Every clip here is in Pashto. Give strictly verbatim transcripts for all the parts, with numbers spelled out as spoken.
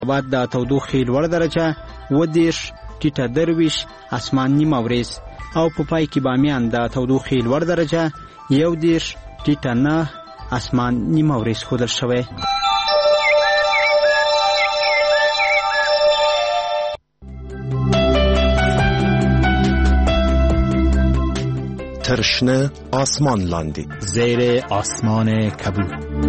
بعد د تودوخې لوړ درجه اووه دېرش، ټیټه درویشت، اسمان نیمه ورځ او په پای کې بامیان د تودوخې لوړ درجه یو دېرش، ټیټه نه، اسمان نیمه ورځ ښودل شوی. ترشنه آسمان لاندی، زیر آسمان کبود.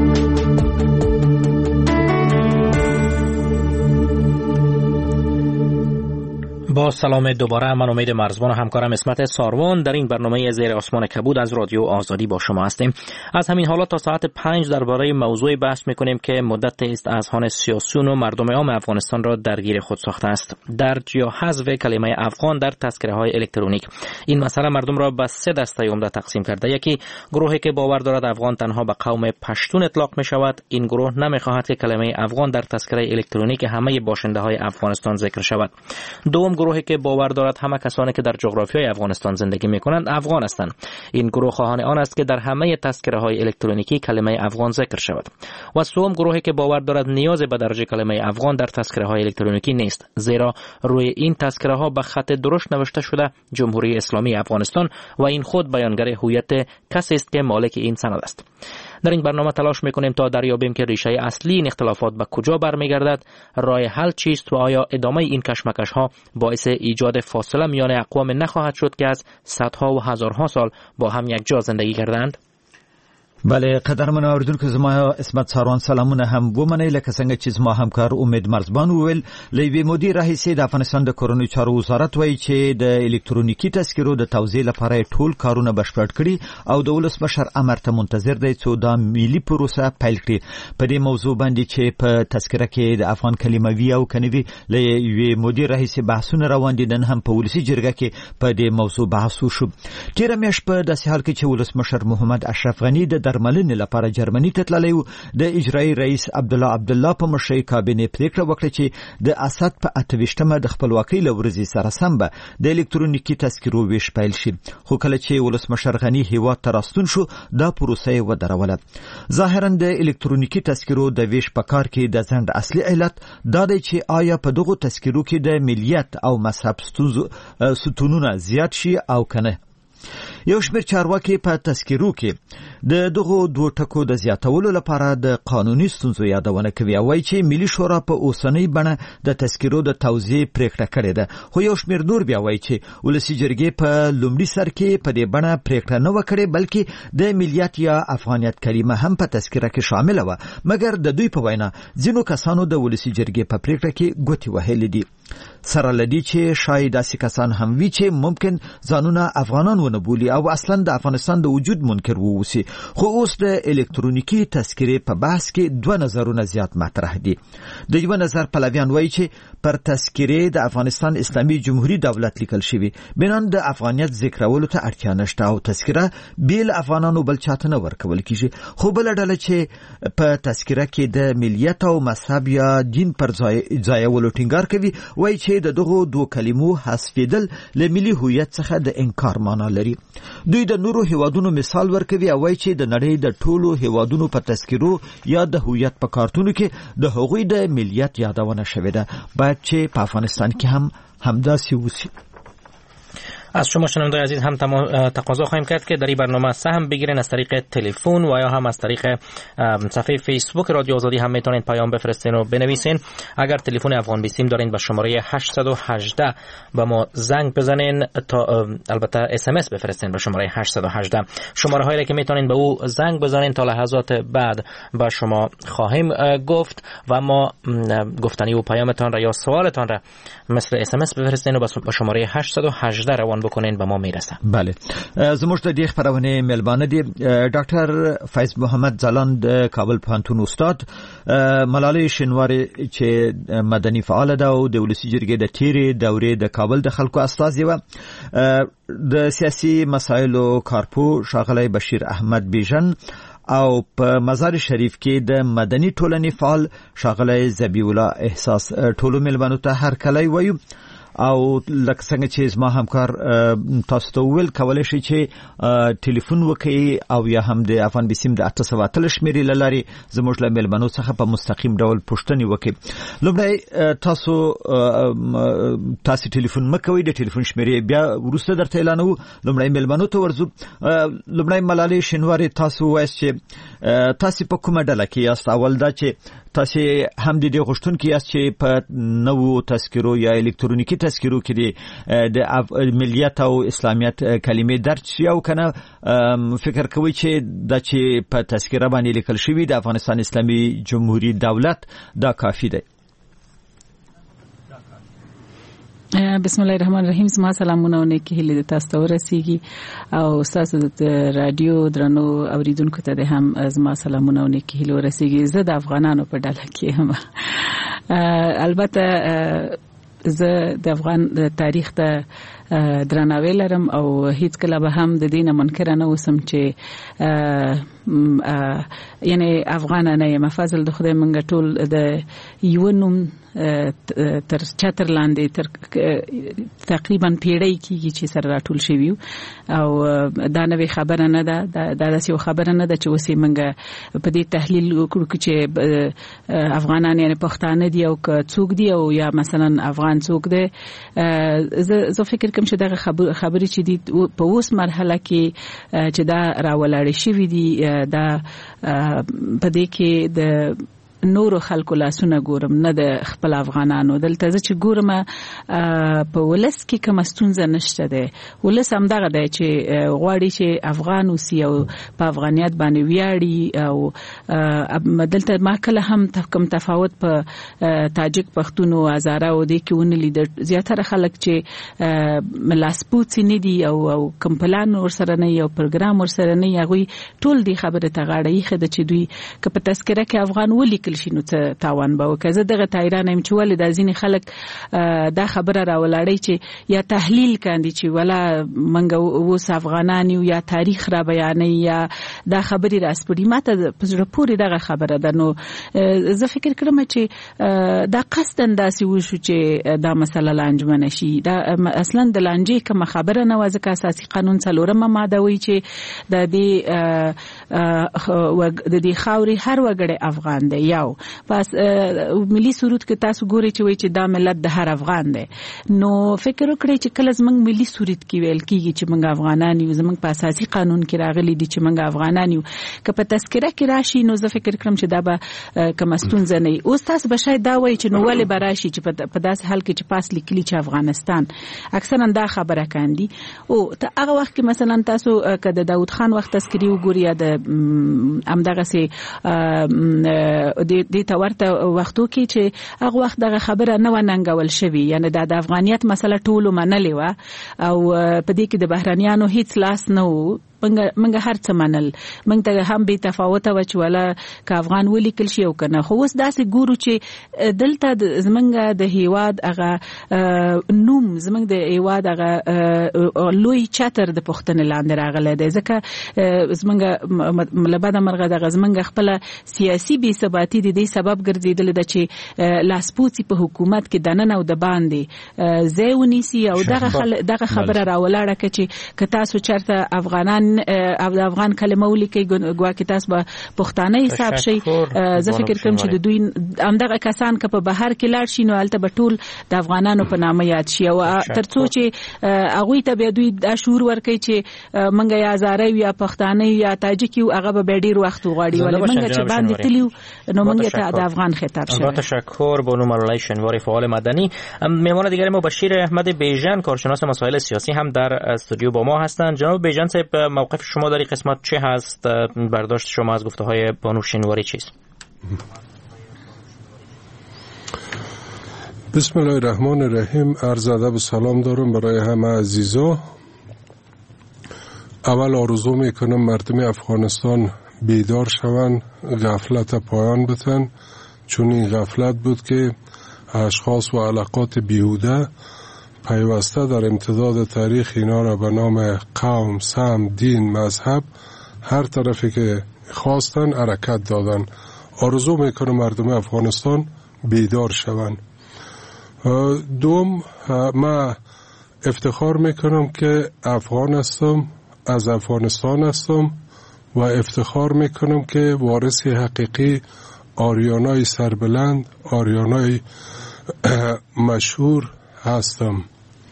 با سلام دوباره، من امید مرزبان و همکارم اسمت ساروان در این برنامه زیر آسمان کبود از رادیو آزادی با شما هستیم. از همین حالا تا ساعت پنج درباره موضوع بحث میکنیم که مدت است اذهان سیاسیون و مردم عام افغانستان را درگیر خود ساخته است. درج یا حذف کلمه افغان در تذکره های الکترونیک. این مسئله مردم را به سه دسته عمده تقسیم کرده. یکی گروهی که باور دارد افغان تنها به قوم پشتون اطلاق می شود. این گروه نمیخواهد که کلمه افغان در تذکره الکترونیک همه باشنده های افغانستان ذکر شود. دوم گروهی که باور دارد همه کسانی که در جغرافیای افغانستان زندگی میکنند افغان هستند. این گروه خواهان آن است که در همه تذکره های الکترونیکی کلمه افغان ذکر شود. و سوم گروهی که باور دارد نیاز به درج کلمه افغان در تذکره های الکترونیکی نیست، زیرا روی این تذکره ها به خط درشت نوشته شده جمهوری اسلامی افغانستان و این خود بیانگر هویت کسی است که مالک این سند است. در این برنامه تلاش میکنیم تا دریابیم که ریشه اصلی این اختلافات به کجا برمیگردد، راه حل چیست و آیا ادامه این کشمکش ها باعث ایجاد فاصله میان اقوام نخواهد شد که از صدها و هزارها سال با هم یک جا زندگی کردند. بله، قدرمن اوریدونکو، زما اسمت ساروان سلامونه هم ومنئ. لکه څنګه چې زما همکار امید مرزبان وویل، له یوې مودې راهیسې د افغانستان د کورنیو چارو وزارت وایي چې د الکترونیکي تذکرو د توزیع لپاره ټول کارونه بشپړ کړي او د ولسمشر امر ته منتظر دی څو دا ملي پروسه پیل کړي. په دې موضوع باندې چې په تذکره کې د افغان کلمه وي او کنه وي، له یوې مودې راهیسې بحثونه روان دي. نن هم په ولسي جرګه کې په دې موضوع بحث وشو. تېره میاشت په داسې حال کې چې ولسمشر محمد اشرف غني د درملنې لپاره جرمني ته تللی و، د اجرایي رئیس عبدالله عبدالله په مشرۍ کابینې پریکړه وکړه چې د اسد په اته ویشتمه د خپلواکۍ له ورځې سره سم به د الکترونیکي تذکرو ویش پیل شي. خو کله چې ولسمشر غني هیواد ته راستون شو، دا پروسه یې ودروله. ظاهرا د الکترونیکي تذکرو د ویش په کار کې د ځنډ اصلي علت دا دی چې آیا په دغو تذکرو کې د ملیت او مذهب ستونونه زیات شي او کنه. یو شمېر چارواکي په تذکرو کې د دغو دوه ټکو د زیاتولو لپاره د قانوني ستونزو یادونه کوي او وایي چې ملي شورا په اوسنۍ بڼه د تذکرو د توزیع پریکړه کړې ده. خو یو شمېر نور بیا وایي چې ولسي جرګې په لومړي سر کې په دې بڼه پریکړه نه وه کړې، بلکې د ملیت یا افغانیت کلمه هم په تذکره کې شامله وه. مګر د دوی په وینا ځینو کسانو د ولسي جرګې په پریکړه کې ګوتې وهلې دي. سره لدی چې شاید داسې کسان هم وي چې ممکن ځانونه افغانان ونه بولي او اصلا د افغانستان د وجود منکر ووسی. خو اوس د الکترونیکي تذکرې په بحث کې دوه نظرونه زیات مطرح دي. د یو نظر پلویان وایي چې پر تذکرې د افغانستان اسلامي جمهوریت دولت لیکل شوی، بنان د افغانیت ذکرولو ته اړتیا نشته او تذکره بیل افغانانو بل چاته نه ورکول کیږي. خو بل ډله چې په تذکره کې د ملیت او مذهب یا دین پر ځایولو ټینګار کوي، وایي چې د دغو دوه کلمو حذفېدل له ملي هویت څخه د انکار معنا لري. دوی د نورو هیوادونو مثال ورکوي او وایي چې د نړۍ د ټولو هیوادونو په تذکرو یا د هویت په کارتونو کې د هغوی د ملیت یادونه شوې ده. باید چې په افغانستان کې هم همداسې وشي. از شما شنوندگان عزیز هم تقاضا خواهیم کرد که در این برنامه سهم بگیرین از طریق تلفن و یا هم از طریق صفحه فیسبوک رادیو آزادی هم میتونین پیام بفرستین و بنویسین. اگر تلفن افغان بیستیم دارین به شماره هشت یک هشت به ما زنگ بزنین، تا البته اس ام اس بفرستین به شماره هشت یک هشت. شماره هایی که میتونین به او زنگ بزنین تا لحظات بعد با شما خواهیم گفت و ما گفتنی و پیامتان را یا سوالتان را مثل اس ام اس بفرستین و به شماره هشت یک هشت روان بکنین به ما میرسه. بله، زموږ د دې خبرونه ملبانه دي ډاکټر فیض محمد ځلان د کابل پوهنتون استاد، ملالۍ شینواری چې مدني فعال ده او د ولسي جرګې د تیرې دورې د کابل د خلکو استازی و، د سیاسي مسایلو کارپو ښاغلی بشیر احمد بیژن او په مزار شریف کې د مدني ټولنې فعال ښاغلی ذبیح الله احساس. ټولو ملبانو ته هر کله وایو او لکه څنګه چې زما همکار تاسو ته ویل کولای شي چې ټلیفون وکړي او یا هم د افغان بسیم د اته سوه اتلس شمیرې له لارې زموږ له میلمنو څخه په مستقیم ډول پوښتنې وکړي. لومړی تاسو تاسو ټلیفون مکوئ، د ټلیفون شمیرې بیا وروسته درته اعلانوو. لومړی میلمنو ته ورځو. لومړی ملالۍ شینواري، تاسو وایئ چې تاسو په کومه ډله کې یاست؟ اول دا چې تاسو هم د دې غوښتونکي یاست چې په نوو تذکرو یا الکترونیکي تذکرو کې د ملیت او اسلامیت کلمې درج شي او کنه فکر کوي چې دا چې په تذکره باندې لیکل شوی د افغانستان اسلامي جمهوریت دولت دا کافی دی؟ بسم الله الرحمن الرحیم. زما سلامونه او نیکی هیلې د تاسو ته ورسیږي او تاسو د رادیو درنو اوریدونکو ته هم زما سلامونه او نیکی هیلې ورسیږي. زه د افغانانو په ډله کې یم. البته زه د افغان تاریخ ته درناوی لرم او هیڅ کله به هم د دې نه منکر نه اوسم چې یعنی افغان نه یم. فضل د خدای منګه ټول د یو نوم تر چتر لاندې تر تقریبا پیړۍ کېږي چې سره راټول شوي او دا نوې خبره نه ده. دا داسې یو خبره نه ده چې اوس یې موږ په دې تحلیل وکړو چې افغانان یعنې پښتانه دي او که څوک دي او یا مثلا افغان څوک دی. زه فکر کوم چې دغه خبرې چې دي په اوس مرحله کې چې دا راولاړې شوي دي دا په دې کې د نورو خلکو لاسونه ګورم نه د خپل افغانانو. دلته زه چې ګورم په ولس کې کوم ستونزه نشته ده. ولس هم دغه دی چې غواړي چې افغان اوسي او په افغانیت باندې ویاړي او دلته ما کله هم کوم تفاوت په تاجک پښتون او هزاره او دې کې ونه لید. زیاتره خلک چې ملاسپوت نه دي او کوم پلان ورسره نه یو پروګرام ورسره نه یغوي ټول دې خبره ته غاړه یې خده چې دوی که په تذکره کې افغان ولیکل شي نو څه تاوان به وکړي. زه دغه تایران یم چې ولې دا ځینې خلک دا خبره راولاړی چې یا تحلیل کاندي چې ولا منګه اوس افغانان یو یا تاریخ را بیانوي یا دا خبرې راسپړي. ماته په زړه پورې دغه خبره ده. نو زه فکر کوم چې دا قصداً داسې وشو چې دا مسله لانجمنه شي. دا اصلا د لانجې کومه خبره نه وه ځکه اساسي قانون څلورمه ماده وایي چې د دې د دې خاورې هر وګړی افغان دی. یو پس ملي سرود کې تاسو ګوري چې وایي چې دا ملت د هر افغان دی. نو فکر وکړئ چې کله زمونږ ملي سرود کې ویل کېږي چې موږ افغانان یو، زمونږ په اساسي قانون کې راغلي دي چې موږ افغانان یو، که په تذکره کې راشي نو زه فکر کوم چې دا به کومه ستونزه نه وي. اوس تاسو به شاید دا وایي چې نو ولې به راشي چې په داسې حال کې چې پاس لیکلي چې افغانستان اکثرا دا خبره کاندي. او ته هغه وخت کې مثلا تاسو که د داود خان وخت تذکرې وګورئ یا د همدغسې د ته ورته وختو کې چې هغه وخت دغه خبره نه و ننګول شوې، یعنی دا د افغانیت مسله ټولو منلې وه او په دې کې د بهرنیانو هیڅ لاس نه و. منګه هر څه منل، منګ ته هم به تفاوت و چې ولا که افغان ولیکل شي او کنه. خو اوس داسې ګورو چې دلته زمنګ د هیواد هغه نوم زمنګ د هیواد هغه لوی چتر د پښتنې لاندې راغلی دی. ځکه زمنګ ملبد مرغه د زمنګ خپل سیاسي بې ثباتي د دې سبب ګرځیدل د چې لاسپوڅي په حکومت کې دننه او د باندې ځای ونیسي او دغه دغه خبره راولاړه چې که تاسو چرته افغانان او د افغان کلمه ولیکي ګواکې تاسو به پښتانه حساب شي. زه فکر کوم چې د دوی همدغه کسان که په بهر کې لاړ شي نو هلته به ټول د افغانانو په نامه یاد شي او تر څو چې هغوی ته بیا دوی دا شعور ورکوي چې موږ یا هزاره یو یا پښتانه یو یا تاجک یو هغه به ډېر وخت وغواړي ولې موږ چې باندې تلي نو موږ ته د افغان خطاب شي. با تشکر بانو ملالای شنواری فعال مدنی. مهمان دیگر ما بشیر احمد بیژن کارشناس مسائل سیاسی هم در استودیو با ما هستند. جناب بیژن صاحب موقف شما در این قسمت چه هست؟ برداشت شما از گفته های بانو شنواری چیست؟ بسم الله الرحمن الرحیم. عرض ادب و سلام دارم برای همه عزیزا. اول آرزو میکنم مردم افغانستان بیدار شوند، غفلت پایان بدن، چون این غفلت بود که اشخاص و علاقات بیهوده پیوسته در امتداد تاریخ اینا را به نام قوم، سم، دین، مذهب هر طرفی که خواستن حرکت دادن. آرزو میکنم مردم افغانستان بیدار شوند دوم، ما افتخار میکنم که افغان هستم، از افغانستان هستم و افتخار میکنم که وارث حقیقی آریانای سربلند، آریانای مشهور هستم.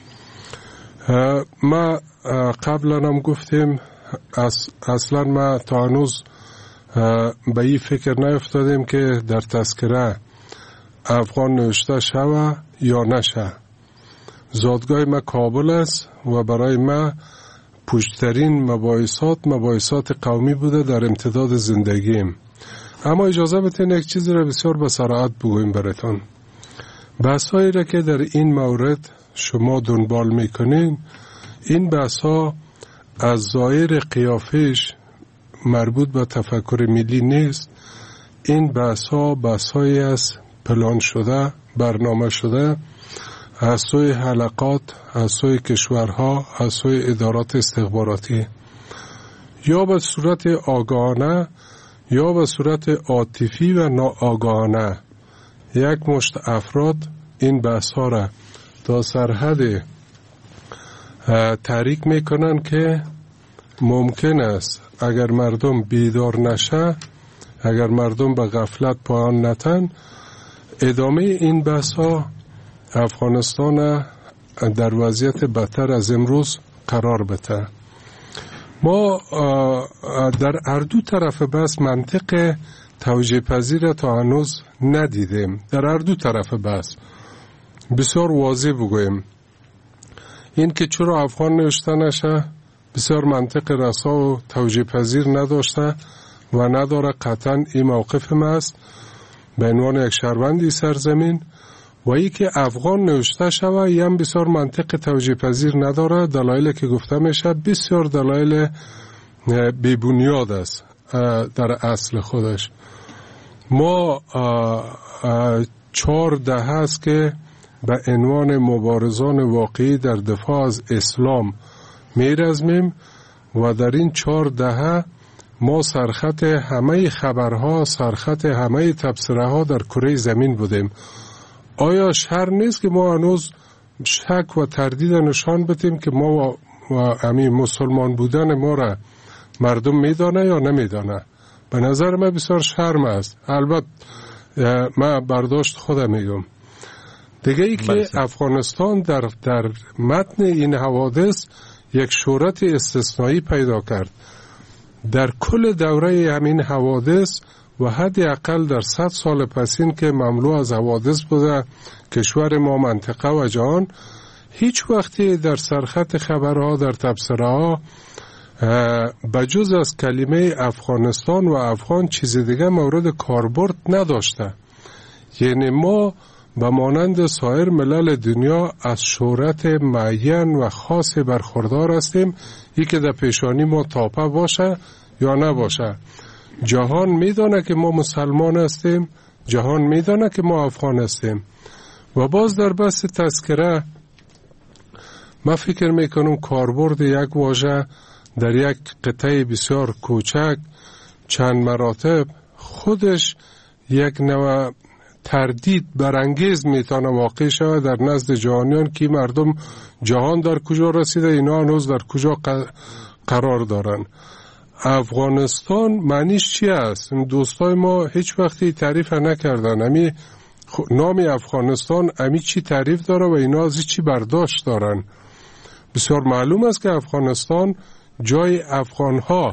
ما قبلا هم گفتیم اصلا ما تا هنوز به این فکر نیفتادیم که در تذکره افغان نوشته شوه یا نشه. زادگاه ما کابل است و برای ما پشترین مباحثات مباحثات قومی بوده در امتداد زندگیم. اما اجازه بتین یک چیزی را بسیار به سرعت بگویم براتون. بحثایی را که در این مورد شما دنبال میکنین، این بحثا از ظاهر قیافش مربوط به تفکر ملی نیست. این بحثا بحثایی است پلان شده، برنامه شده از سوی حلقات، از سوی کشورها، از سوی ادارات استخباراتی، یا به صورت آگاهانه یا به صورت عاطفی و ناآگاهانه. یک مشت افراد این بحث ها را تا سرحد تحریک میکنن که ممکن است اگر مردم بیدار نشه، اگر مردم به غفلت پایان نتن، ادامه این بحث ها افغانستان در وضعیت بدتر از امروز قرار بده. ما در هر دو طرف بحث منطق توجیه پذیر تا هنوز ندیدیم. در هر دو طرف بحث بسیار واضح بگویم این که چرا افغان نوشته نشه بسیار منطق رسا و توجیه پذیر نداشته و نداره. قطعا این موقف ما است به عنوان یک شهروندی سرزمین. و ای که افغان نوشته شوه یم بسیار منطق توجیه پذیر نداره. دلایلی که گفته میشه بسیار دلایل بی‌بنیاد است در اصل خودش. ما چهار دهه است که به عنوان مبارزان واقعی در دفاع از اسلام میرزمیم و در این چهار دهه ما سرخط همه خبرها، سرخط همه تبصره ها در کره زمین بودیم. آیا شر نیست که ما هنوز شک و تردید نشان بدیم که ما و همین مسلمان بودن ما را مردم میدانه یا نمیدانه؟ به نظر من بسیار شرم است. البته من برداشت خودم میگم. دیگه ای که افغانستان در, در متن این حوادث یک شهرت استثنایی پیدا کرد. در کل دوره همین حوادث و حداقل در صد سال پسین که مملو از حوادث بوده کشور ما، منطقه و جهان، هیچ وقتی در سرخط خبرها، در تبصره ها بجز از کلمه افغانستان و افغان چیز دیگه مورد کاربرد نداشته. یعنی ما به مانند سایر ملل دنیا از شهرت معین و خاص برخوردار هستیم، ای که در پیشانی ما تاپه باشه یا نباشه. جهان میدانه که ما مسلمان هستیم، جهان میدانه که ما افغان هستیم. و باز در بحث تذکره من فکر میکنم کاربرد یک واژه در یک قطعه بسیار کوچک چند مراتب خودش یک نوع تردید برانگیز میتونه واقع شود در نزد جهانیان که مردم جهان در کجا رسیده، اینا هنوز در کجا قرار دارن. افغانستان معنیش چی است؟ دوستای ما هیچ وقتی تعریف نکردن. امی نام افغانستان امی چی تعریف داره و اینا از چی برداشت دارن؟ بسیار معلوم است که افغانستان جای افغانها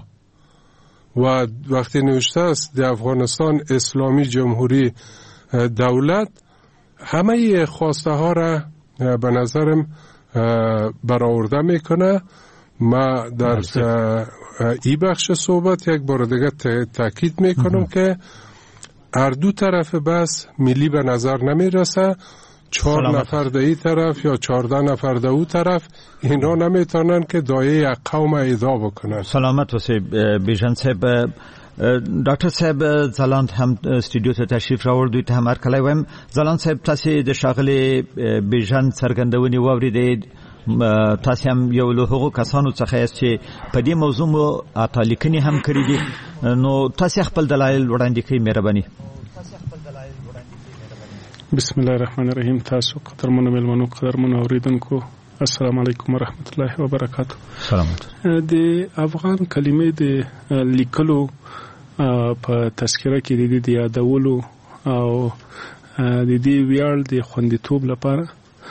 و وقتی نوشته است در افغانستان اسلامی جمهوری دولت، همه خواسته ها را به نظرم برآورده میکنه. ما در این بخش صحبت یک بار دیگه تاکید میکنم که هر دو طرف بس ملی به نظر نمیرسه. چهار نفر در این طرف یا چهارده نفر در اون طرف اینا نمیتونن که دایه یک قوم ایدا بکنن. سلامت وسی بیژن صاحب. ډاکټر صاحب ځلاند هم سټوډیو ته تشریف راوړ، دوی ته هم هرکلی وایم. ځلاند صاحب تاسې د ښاغلي بیژن څرګندونې واورېدې. تاسې هم یو له هغو کسانو څخه یاست چې په دې موضوع مو اطالیکنې هم کړي دي، نو تاسې خپل دلایل وړاندې کړئ مهرباني. بسم الله الرحمن الرحیم. تاسو قدرمنو ملمنو قدرمنو اوریدونکو السلام علیکم ورحمت الله وبرکاتہ. سلامات. د افغان کلمې د لیکلو په تذکره کې د یادولو او د دې ویاړ د خوندیتوب لپاره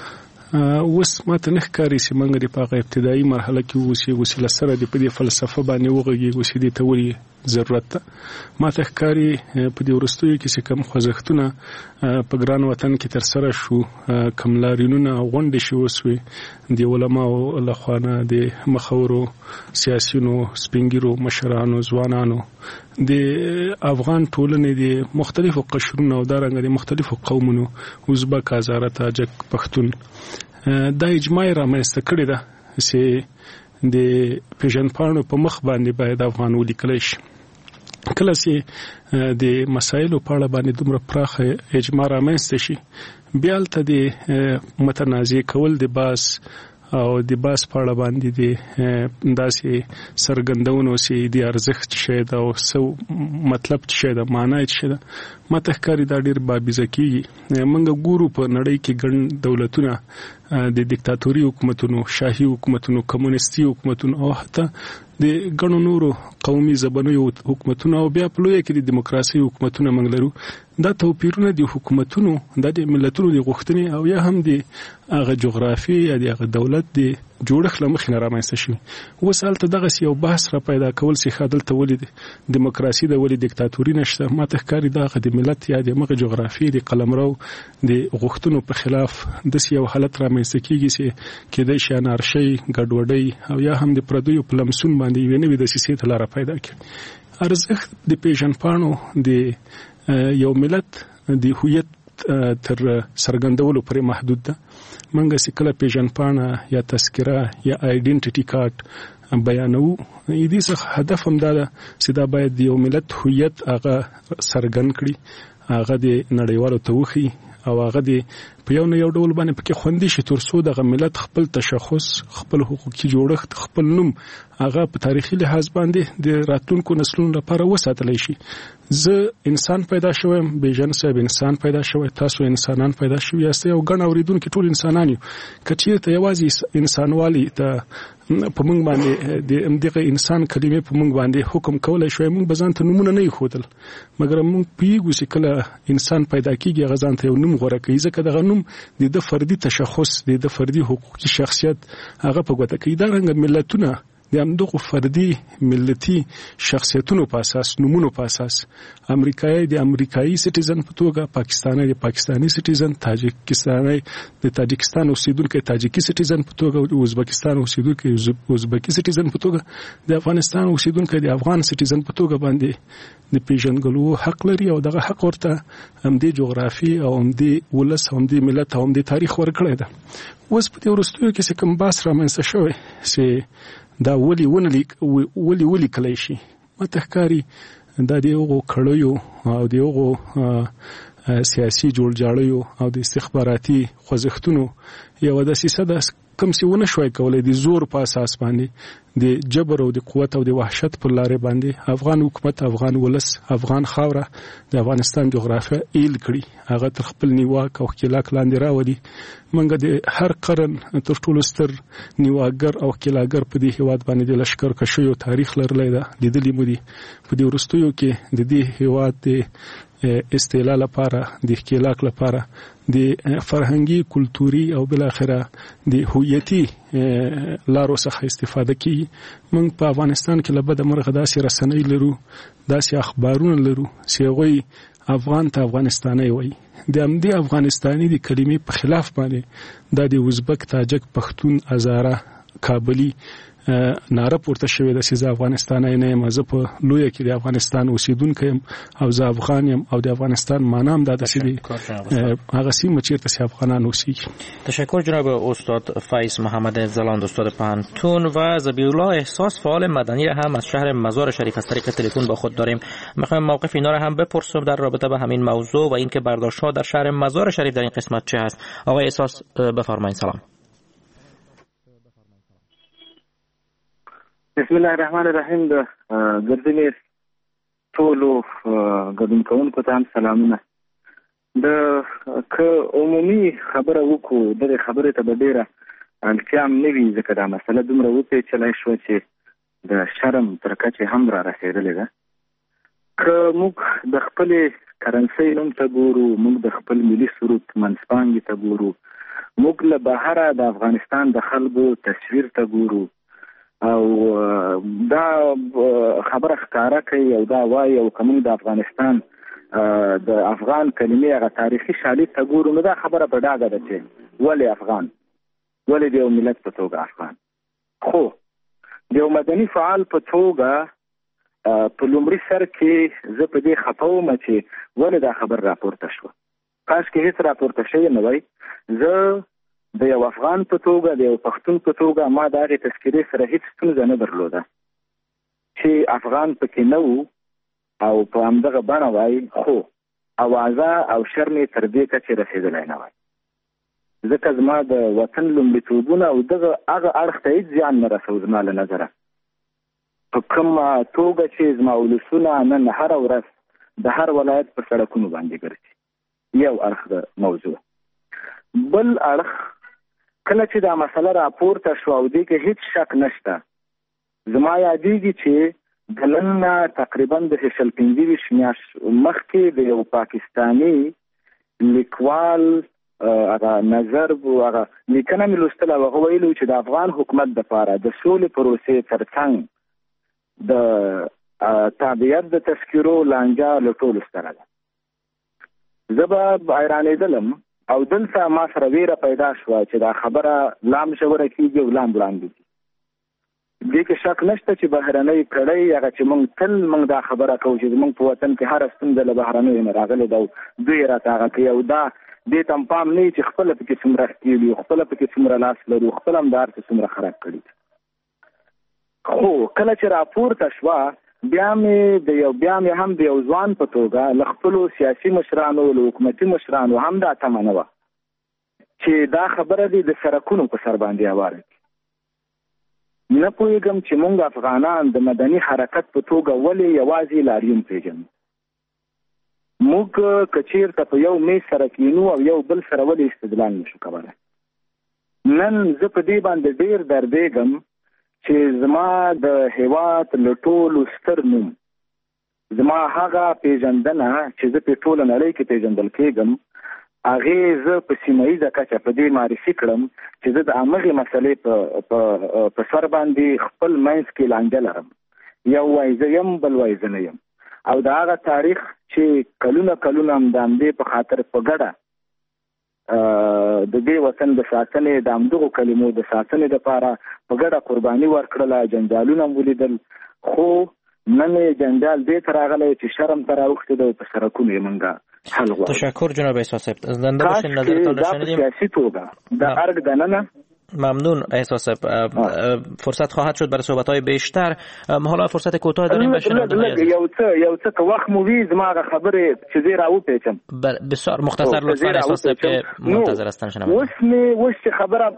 اوس ماته نه ښکاري چې موږ د په ابتدایي مرحله کې اوسې وسیله سره د په دې فلسفه باندې وغږیږو چې دې ته ولې ضرورت ده. ماته ښکاري په دې وروستیو کې چې کوم خوځښتونه په ګران وطن کې ترسره شو، کوم لاریونونه او غونډې شوې د علماو لخوا نه، د مخورو سیاسیونو، سپینګیرو، مشرانو، ځوانانو، د افغان ټولنې د مختلفو قشرونو او دارنګه د مختلفو قومونو، ازبک، هزاره، تاجک، پښتون، دا اجماع رامنځته کړې ده چې د پیژندپاڼو په مخ باندې باید افغان ولیکلی شي. کله چې د مسایلو په اړه باندې دومره پراخه اجماع رامنځته شي، بیا هلته د متنازع کول د باس او د باس په اړه باندې د داسې څرګندونو چې د ارزښت شی ده او څه مطلب شی ده، معنا یې شی ده، ماته ښکاري دا ډېر بابیزه کېږي. موږ ګورو په نړۍ کې ګڼ دولتونه د دیکتاتوري حکومتونو، شاهي حکومتونو، کمونیستي حکومتونو او حتی د ګڼو نورو قومي ژبنیو حکومتونو او بیا په لویه کې د دیموکراسي حکومتونه موږ لرو. دا توپیرونه د حکومتونو، د ملتونو د غوښتنې او یا هم د هغه جغرافي یا د هغه دولت د جوړښت له مخې نه رامنځته شوي. اوس هلته دغسې یو بحث را پیدا کول چې ښه دلته ولې دیموکراسي ده، ولې دیکتاتوري نشته. ماته ښکاري دا هغه د ملت یا د همغه جغرافي د قلمرو د غوښتنو په خلاف داسې یو حالت رامنځته کېږي چې کېدای شي انارشۍ، ګډوډۍ او یا هم د پردیو په لمسون باندې یوې نوې دسیسې ته لاره پیدا کړي. ارزښت د پیژندپاڼو د یو ملت د هویت تر څرګندولو پورې محدود ده. موږ چې کله پیژندپاڼه یا تذکره یا آیډنټیټي کارت بیانوو، دې څخه هدف هم دا ده چې دا باید د یو ملت هویت هغه څرګند کړي، هغه د نړیوالو ته وښيي او هغه د په یو نه یو ډول باندې پکې خوندي شي، تر څو دغه ملت خپل تشخص، خپل حقوقي جوړښت، خپل نوم هغه په تاریخي لحاظ باندې د راتلونکو نسلونو لپاره وساتلی شي. زه انسان پیدا شوم، بیژن صاحب انسان پیدا شوی، تاسو انسانان پیدا شوي یاستئ او ګڼ اورېدونکي ټول انسانان یو. که چېرته یوازې انسانوالي ته په موږ باندې د همدغه انسان کلمې په موږ باندې حکم کولی شوی، موږ به ځان ته نومونه نه ایښودل، مګر موږ پوهېږو چې کله انسان پیدا کېږي هغه ځان ته یو نوم غوره کوي، ځکه دغه نوم د ده فردي تشخص، د ده فردي حقوقي شخصیت هغه په ګوته کوي. دارنګه ملتونه د همدغو فردي ملتي شخصیتونو په اساس، نومونو په اساس، امریکایي د امریکایي سټیزن په توګه، پاکستاني د پاکستاني سټیزن، تاجکستاني د تاجکستان اوسیدونکی تاجکي سټیزن په توګه، ازبکستان اوسیدونکی ازبکي سټیزن په توګه، د افغانستان اوسیدونکی د افغان سټیزن په توګه باندې د پیژنګلو حق لري او دغه حق ورته همدې جغرافي او همدې ولس او همدې ملت او همدې تاریخ ورکړی ده. اوس په دې وروستیو کې چې کوم بحث رامنځته شوی چې دا ولې ونلیک ولې ولیکلی شي، ماته ښکاري دا د هغو کړیو او د هغو سیاسي جوړجاړیو او د استخباراتي خوځښتونو یوه دسیسه ده کوم چې ونه شوی کولی د زور په اساس باندې، د جبر او د قوت او د وحشت پر لارې باندې افغان حکومت، افغان ولس، افغان خاوره د افغانستان جغرافیه ایل کړي، هغه تر خپل نیواک او ښکېلاک لاندې راولي. موږ د هر قرن تر ټولو ستر نیواکګر او ښکېلاګر په دې هېواد باندې د لښکر کشیو تاریخ لرلی ده، لیدلي مو دي. په دې وروستیو کې د دې هېواد د استعلا لپاره، د ښکېلاک لپاره د فرهنګي، کلتوري او بالاخره د هویتي لارو څخه استفاده کیږي. موږ په افغانستان کې له بده مرغه داسې رسنۍ لرو، داسې اخبارونه لرو چې هغوی افغان ته افغانستانی وایي. د همدې افغانستاني د کلمې په خلاف باندې دا د ازبک، تاجک، پښتون، هزاره، کابلي ناره پورته شوې ده چې زه افغانستانی نه یم، زه په لویه کې د افغانستان اوسیدونکی یم او زه افغان یم او د افغانستان معنا هم دا ده چې هغه سیمه چیرته چې افغانان اوسیږي. تشکر جناب استاد فیض محمد زلاند، استاد پانتون و ذبیحالله احساس، فعال مدنی را هم از شهر مزار شریف از طریق تلفن با خود داریم. میخوایم موقف اینا را هم بپرسم در رابطه با همین موضوع و اینکه برداشت‌ها در شهر مزار شریف در این قسمت چه هست. آقای احساس بفرمایید. سلام. بسم الله الرحمن الرحیم. د ګردنې ټولو ګډون کوونکو ته هم سلامونه. د که عمومي خبره وکړو د خبرې ته به ډېره اړتیا هم نه وي، ځکه دا مسله دومره وپېچلی شوه چې د شرم تر کچې هم را رسېدلې ده. که موږ د خپلې کرنسۍ نوم ته ګورو، موږ د خپل ملي سرود منځپانګې ته ګورو، موږ له بهره د افغانستان د خلکو تصویر ته ګورو، او دا خبره ښکاره کوي او دا وایي، او که موږ د افغانستان د افغان کلمې هغه تاریخي شالید ته ګورو، نو دا خبره په ډاګه ده چې ولې افغان، ولې د یو ملت په توګه افغان. خو د یو مدني فعال په توګه په لومړي سر کې زه په دې خفه وم چې ولې دا خبر راپورته شوه. کاشکې هېڅ راپورته شوی نه وای. زه د یو افغان په توګه، د یو پښتون په توګه، ما د هغې تذکرې سره هېڅ ستونزه نه درلوده چې افغان پکې نه و او په همدغه بڼه وای، خو اوازه او شرم یې تر دې کچې رسېدلی نه وای. ځکه زما د وطن لومړیتوبونه او دغه هغه اړخ ته هېڅ زیان نه رسو زما له نظره. په کومه توګه چې زما ولسونه نن هره ورځ د هر ولایت په سړکونو باندې ګرځي. یو اړخ د موضوع. بل اړخ کله چې دا مسله راپورته شوه او دې کې هېڅ شک نشته، زما یادېږي چې د نن نه تقریبا د شل پنځه ویشت میاشت مخکې د یو پاکستاني لیکوال هغه نظر هغه لیکنه مې لوستله، هغه ویلو چې د افغان حکومت دپاره د سولې پروسې ترڅنګ د تابعیت د تذکرو لانجه له ټولو ستره ده. زه به حیرانېدلم او دلته ما سره ویره پیدا شوه چې دا خبره لام ژوره کېږي او لام وړاندې کېږي. دې کې شک نشته چې بهرنۍ کړۍ هغه چې موږ تل موږ دا خبره کوو چې زموږ په وطن کې هره ستونزه له بهرنیو نه راغلې ده او دوی یې راته هغه کوي، او دا دې ته هم پام نه وي چې خپله پکې څومره ښکېل یو، خپله پکې څومره لاس لرو، خپله هم د هر څه څومره خراب کړي. خو کله چې راپورته شوه بیا مې د یو بیا مې هم د یو ځوان په توګه له خپلو سیاسي مشرانو له حکومتي مشرانو هم دا تمه نه وه چې دا خبره دې د سرکونو په سر باندې هواره کړي. نه پوهېږم چې موږ افغانان د مدني حرکت په توګه ولې یوازې لاریون پېژنو. موږ که چېرته په یو میز سره کینو او یو بل سره ولې استدلال نشو کولی. نن زه په دې باندې ډېر دردېږم چې زما د هېواد له ټولو ستر نوم، زما هغه پېژندنه چې زه په ټوله نړۍ کې پېژندل کېږم، هغې زه په سیمه ییزه کچه په دې معرفي کړم چې زه د همغې مسلې په سر باندې خپل منځ کې لانجه لرم. یو وایي زه یم، بل وایي زه نه یم، او د هغه تاریخ چې کلونه کلونه هم د همدې په خاطر په ګډه د دې وطن د ساتنې د همدغو کلمو د ساتنې دپاره په ګډه قرباني ورکړله، جنجالونه هم ولیدل. خو نن یې جنجال دې ته راغلی چې شرم ته راوښتې ده او په سرکونو یې موږ حل غواړو. تشکر جناب احساس صاحب. زنده باشین. نظرتان را شنیدیم. دا په سیاسي توګه د ارګ دننه. ممنون احساس صاحب. فرصت خواهد شد برای صحبت‌های بیشتر. حالا فرصت کوتاه داریم به شنوندگان عزیز. یو څه یو څه که وخت مو وي زما هغه خبرې چې زه راوپېچم. بسیار مختصر لطفا احساس صاحب که منتظر هستن شنوندگان. اوس مې اوس چې خبره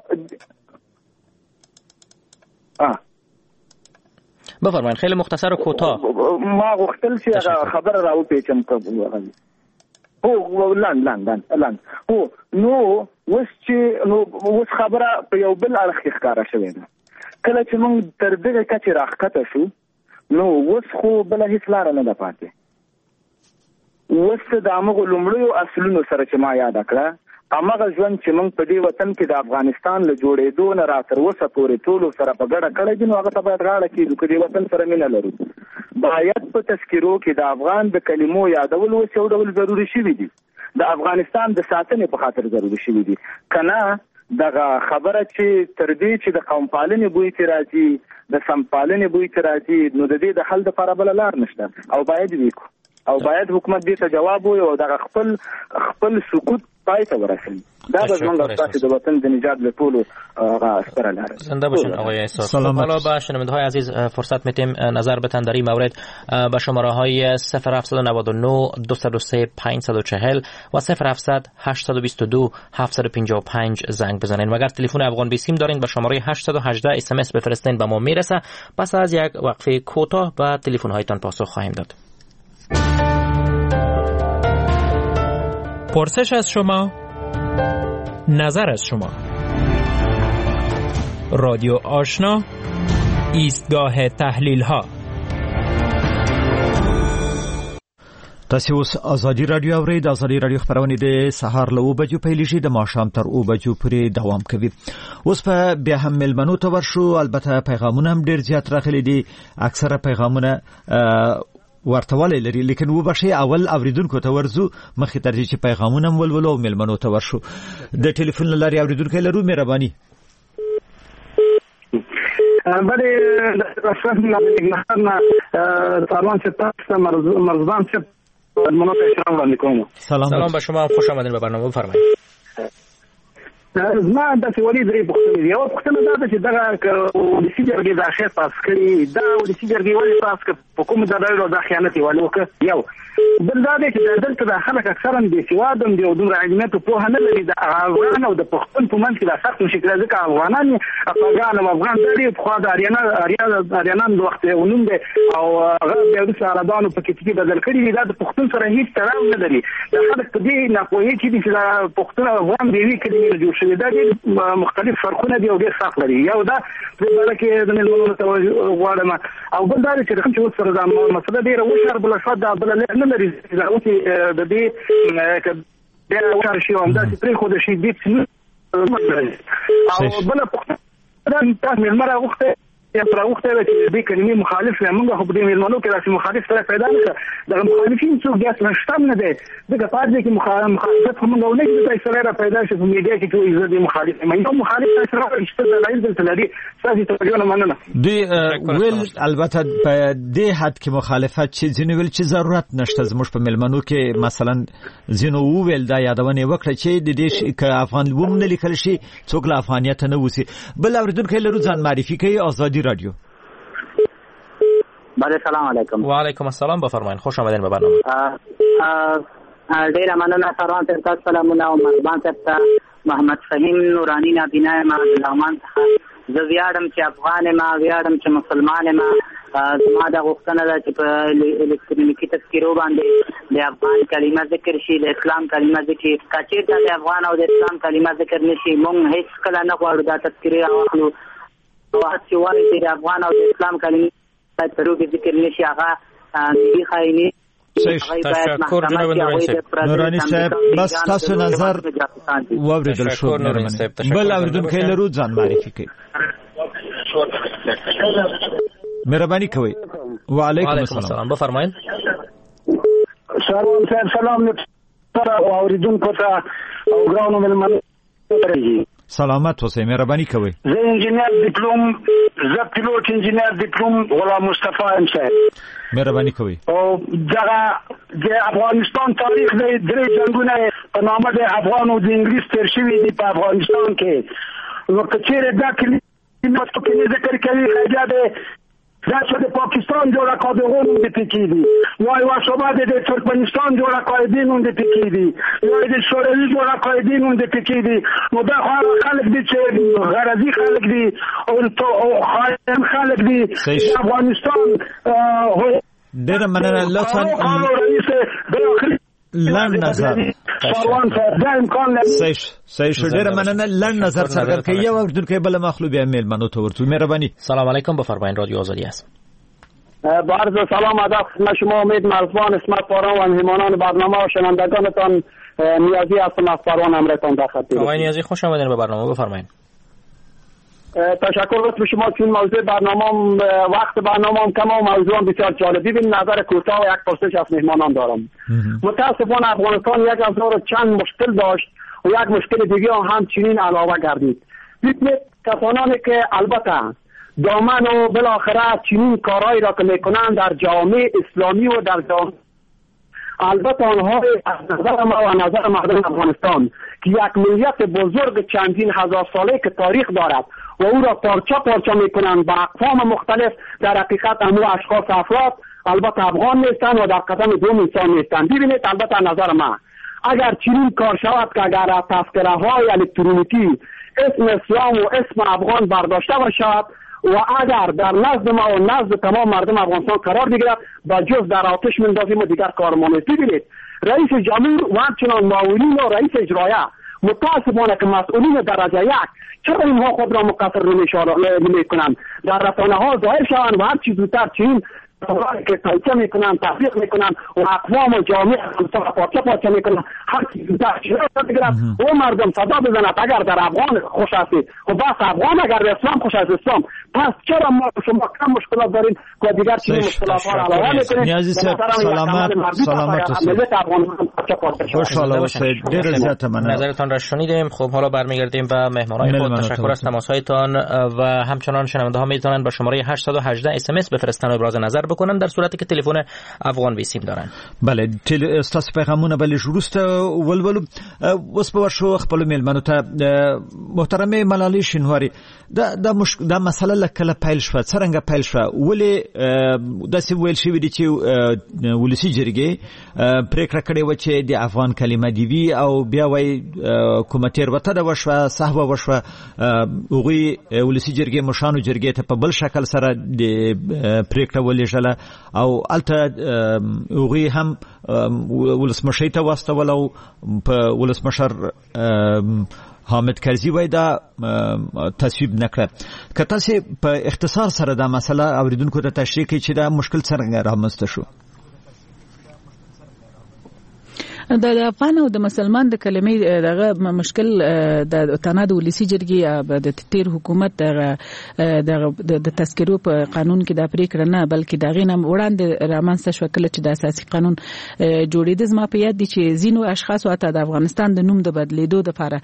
آه بفرمایید. خیلی مختصر و کوتاه. ما غوښتل چې هغه خبره راوپېچم که هو لاند لاند لاند لاند هو نو اوس چې نو اوس خبره په یو بل اړخ کې ښکاره شوې ده. کله چې موږ تر دغه کچې راښکته شو نو اوس خو بله هېڅ لاره نه ده پاتې. اوس د همغو لومړیو اصلونو سره چې ما یاده کړه، همغه ژوند چې موږ په دې وطن کې د افغانستان له جوړېدو نه را تر اوسه پورې ټولو سره په ګډه کړی دي، نو هغه ته باید غاړه کېږدو که دې وطن سره مینه لرو. باید په تذکرو کې د افغان د کلمو یادول اوس یو ډول ضروري شوي دي، د افغانستان د ساتنې په خاطر ضروري شوي دي. که نه دغه خبره چې تر دې چې د قوم پالنې بوی ته راځي، د سم پالنې بوی ته راځي، نو د دې د حل دپاره بله لار نشته او باید وي او باید حکومت دې ته جواب ووایي او دغه خپل خپل سکوت پای ته ورسوي. دا به زموږ اساس د وطن د نجات له ټولو ستره لاره. زنده باشین آقای احساس. حالا به شنونده‌های عزیز فرصت میدیم نظر بدن در این مورد. به شماره‌های صفر هفت نه نه دو صفر سه پنج چهار صفر و صفر هفت صفر صفر هشت دو دو هفت پنج پنج زنگ بزنید. اگر تلفن افغان بیسیم دارین به شماره هشت یک هشت اس ام اس بفرستین، به ما میرسه. پس از یک وقفه کوتاه به تلفن‌هایتان پاسخ خواهیم داد. پرسش از شما، نظر از شما. رادیو آشنا، ایستگاه تحلیل ها. تاسو اوس ازادي رادیو اورئ. د ازادي رادیو خبرونه د سهار له وبجو پیلېږي، د ماښام تر وبجو پورې دوام کوي. اوس په بیا هم ملمنو ته ورشو. البته پیغامونه هم ډیر زیات راغلي دي، اکثره پیغامونه ورتوالی لري، لیکن وبشي اول اوریدونکو ته ورزو مخې تر دې چې پیغامونه هم ولولو او ملمنو ته ورشو. د ټلیفون لاري اوریدونکو لرو. مهرباني. بله رسمنا بنحنا سالان ستاست مرزبان ست مناطق شرم وانی کوم. سلام سلام به شما، خوش آمدید به برنامه. بفرمایید. زما د سیولې درې پوښتنې دي. یو پوښتنه دا ده چې دغه د سیجرګي د اخر پاس کړی دا د سیجرګي ولې پاس کړ په کوم ځای د خیانت والو وکړ. یو بل دا دی چې دلته د خلک اکثرا د سوادم دی او د علمیت په هنه لري د افغان او د پښتون په منځ کې د سخت مشکل ځکه افغانان افغان او افغان دي په خوا د اریانا اریانان د وخت ونوم دي او هغه د سارادانو په کې چې بدل کړي دي د پښتون سره هیڅ تړاو نه لري. د خلک په دې نه کوي چې د پښتون افغان دی وی کړي جوړ شوی دا دي مختلف فرقونه دي او ډېر فرق لري. یو دا په اړه کې د ملمنو ته غواړم او بل دا چې کوم چې سره دا مسله ډیره وشر بل شو دا بل نه لري دا او چې د دې د وشر شي او دا چې پرې خو د شي دې او بل په تاسو ملمره وخته یا پر وخته چې دې کلمې مخالف یا موږ خو دې ملمنو کې راسي مخالف سره پیدا نه د مخالفین څو ګاس نشته نه ده دغه پاتې کې مخالفت هم نو نه چې تاسو را پیدا شي په میډیا کې چې یو دې مخالف مې مخالف سره رښتیا دلایل دلته لري ساسي ته مننه. دوی ویل البته په دې حد کې مخالفت چې ځینې ویل چې ضرورت نشته. زموږ په ملمنو کې مثلا ځینو ویل دا یادونه وکړه چې د دې ک افغان ووم نه لیکل شي څوک له افغانیت نه وسی. بل اوریدونکو لرو ځان معرفي کوي. آزادی رادیو. بله سلام علیکم. و علیکم السلام. بفرمایید. خوش آمدین به برنامه. ډیر مننه سلام تاسو سلامونه او مرحبا تاسو محمد فهیم نورانی نابینا ما لغمان زه ویاړم چې افغان ما ویاړم چې مسلمان ما زما د غوښتنه ده چې په الکترونیکي تذکیرو باندې د افغان کلمه ذکر شي، د اسلام کلمه ذکر شي. کچېرته د افغان او د اسلام کلمه ذکر نشي موږ هیڅ کله نه غواړو دا تذکیرې راواخلو او چې وایي چې د افغان او د اسلام کلمې باید په روګ ذکر نشي هغه ملي خایني. تشکر جناب نورانی صاحب. بس تاسو نظر واوریدل شو. بل اوریدونکو لرو ځان معرفي کوي. مهرباني کوي. و علیکم السلام. بفرمایید. سلام سلام تر اوریدونکو ته او ګرانو ملمنو ته سلامت اوسئ. مهرباني کوي. زه انجینر دیپلوم زه پیلوټ انجینر دیپلوم غلام مصطفی ام صاحب. مهرباني کوي. او دغه د افغانستان تاریخ د درې جنگونه په نامه د افغان او د انګلیس تیر شوي دي په افغانستان کې. نو که چیرې دا کلمه په کې ذکر کوي خیجه ده دا چې د پاکستان جوړه قادغون د پکی دي وای وا شوبه د ترکمنستان جوړه قائدین د پکی دي وای د شوروي جوړه قائدین د پکی دي. نو دا خلک دي چې غرضی خلک دي او او خاين خلک دي افغانستان ډېر مننه. لطفا رئیس د لن نظر سروان صاحب دا امکان لري. صحیح صحیح شو. ډېر مننه. لن نظر څرګند کړئ. یو اوریدونکو بل مخلوب یا میل منو ته ورته. مهرباني. سلام علیکم. بفرمایید. رادیو آزادی است. با عرض سلام ادب خدمت شما امید مرزبان اسمت پاران و مهمانان برنامه و شنوندگانتان. نیازی هستم از پروان امرتان در خدمت. آقای نیازی خوش آمدید به برنامه. بفرمایید. تشکر لطف شما چون موضوع برنامه وقت برنامه کم و موضوع بسیار جالبی بین نظر کوتاه و یک پرسش از مهمانان دارم. متاسفانه افغانستان یک از نور چند مشکل داشت و یک مشکل دیگه هم چنین علاوه گردید. ببینید کسانی که البته دامن و بالاخره چنین کارهایی را که میکنند در جامعه اسلامی و در جامعه البته آنها از نظر ما و نظر مردم افغانستان که یک ملیت بزرگ چندین هزار ساله که تاریخ دارد و او را پارچه پارچه میکنند با اقوام مختلف در حقیقت امو اشخاص افراد البته افغان نیستند و در قدم دوم انسان نیستند. ببینید البته نظر ما اگر چنین کار شود که اگر تذکره های الکترونیکی اسم اسلام و اسم افغان برداشته باشد و اگر در نزد ما و نزد تمام مردم افغانستان قرار بگیرد با جز در آتش میندازیم و دیگر کار ما نیست. ببینید رئیس جمهور و همچنان معاونین و رئیس اجرایه متاسفانه که مسئولین درجه یک چرا اینها خود را مقصر نمی‌کنند در رسانه ها ظاهر شوند و هر چیز زودتر چین که توصیه میکنن تحقیق میکنن و اقوام و جامعه همسا پارچه پارچه میکنن هر چیز زودتر شرایط بگیرد و مردم صدا بزند اگر در افغان خوش هستید و بس افغان اگر در اسلام خوش از اسلام پس چرا ما شما کم مشکلات داریم که دیگر چیز مشکلات ها را علاوه میکنیم نیازی سلامت سلامت ملت افغانستان پارچه پارچه شد دیر زیاد تمنه نظرتان را شنیدیم. خب حالا برمیگردیم به مهمانای خود. تشکر از تماسهایتان و همچنان شنونده ها میتونن با شماره هشت یک هشت اس ام اس بفرستن و ابراز نظر بکنن در صورتی که تلفن افغان بیسیم دارن. بله تل استاس پیغامونه بل جوړست ولول وس په ورشو خپل میلمنو ته محترمه ملالۍ شینواری دا د مش دا مسله لکه پیل شو څنګه پیل شو ولې د سی ویل شي ودی چې ولسی جرګې پریکړه کړې و چې د افغان کلمه دی وی او بیا وای کومه تیر وته د وشو صحبه وشو اوغي ولسی جرګې مشانو جرګې ته په بل شکل سره د پریکړه ولېژله او الته اوغي هم ولسمشر ته واستول او په ولسمشر حامد کرزی وای دا تصویب نکړه. که تاسو په اختصار سره دا مسله اوریدونکو ته تشریح کړئ چې دا مشکل څنګه رامنځته شو. د افغان او د مسلمان د کلمې دغه مشکل د تناد ولسی جرګې د تیر حکومت دغه د تذکرو په قانون کې د پریکړه نه بلکې دغه نه وړاندې رامنځته شو کله چې د اساسي قانون جوړېد. زما په یاد دي چې زینو اشخاص او ته د افغانستان د نوم د بدلیدو لپاره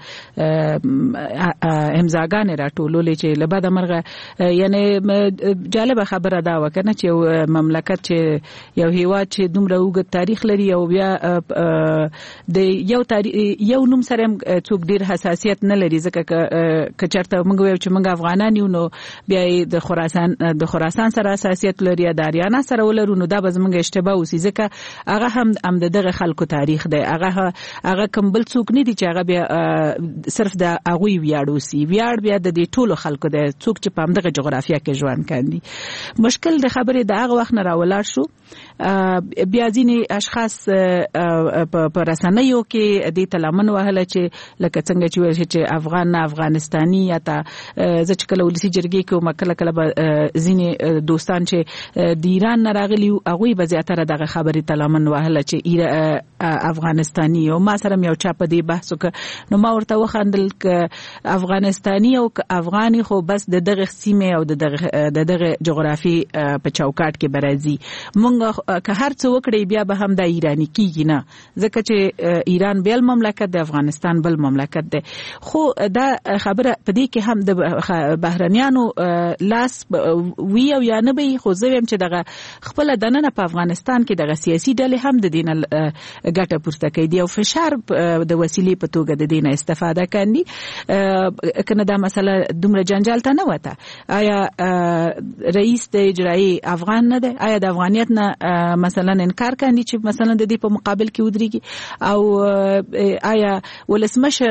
امضاګانې راټولولې چې لباده مرغه یعنی جالب خبره دا وکنه چې مملکت چې یو هیواد چې دومره اوږد تاریخ لري او بیا د یو یو نوم سره څوک ډیر حساسیت نه لري ځکه که چرته موږ وایو چې موږ افغانان یو نو بیا د خراسان د خراسان سره حساسیت لري د اریانا سره ولرو نو دا به موږ اشتباه وسی ځکه هغه هم هم دغه خلکو تاریخ دی. هغه هغه کوم بل څوک نه دي چې هغه بیا صرف د اغوی ویاړو سی ویاړ بیا د دې ټولو خلکو دی څوک چې په دغه جغرافیه کې ژوند کوي. مشکل د خبرې د هغه وخت نه راولار شو بیا ځینې اشخاص په رسنیو کې د تلمن وهله چې لکه څنګه چې وایي چې افغان نه افغانستاني یا تا ځکه کله ولسی جرګې کې مکله کله ځینې دوستان چې د ایران نه راغلي هغه به زیاتره دغه خبرې تلمن وهله چې افغانستاني او ما سره یو چا په دې بحث وکړ نو ما ورته وخندل ک افغانستاني او افغاني خو بس د دغه سیمه او د دغه د دغه جغرافي په چوکاټ کې برازي مونږ که هر څه وکړي بیا به هم د ایرانی کیږي نه ځکه چې ایران بل مملکت د افغانستان بل مملکت ده. خو دا خبره په دې کې هم د بهرنیانو لاس وی او یا نه به خو زه ویم چې دغه خپل دننه په افغانستان کې دغه سیاسي ډلې هم د دین ګټه پورته کوي دی او فشار د وسیلې په توګه د دین استفاده کوي. کنه دا مسله دومره جنجال ته نه وته. آیا رئیس د اجرایی افغان نه ده؟ آیا د افغانیت نه مثلا انکار کوي چې مثلا د دې په مقابل کې ودرېږي او آیا ولسمشر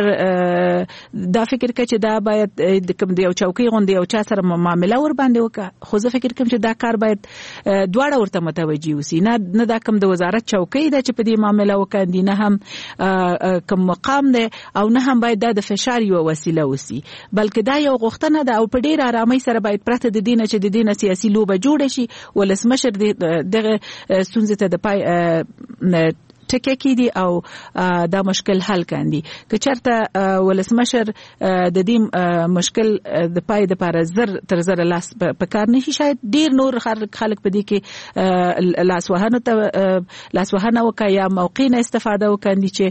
دا فکر کوي چې دا باید د کوم دی او چوکۍ غونډې او چا سره معامله ور باندې وکړه؟ خو زه فکر کوم چې دا کار باید دواړه ورته متوجي وسی نه نه دا کوم د وزارت چوکۍ ده چې په دې معامله وکړي نه هم کوم مقام ده او نه هم باید د فشار یو وسیله وسی بلکې دا یو غوښتنه ده او په ډیر آرامۍ سره باید پرته د دینه چې د دینه سیاسي لوبه جوړ شي ولسمشر دغه ستونزې ته د پای ټکی کیدی او دا مشکل حل کاندي. که چرته ولسمشر د دې مشکل د پای د لپاره زر تر زر لاس په کار نشي شاید ډیر نور خلک په دې کې لاس وهنه ته لاس وهنه وکړي یا موقع نه استفاده وکړي چې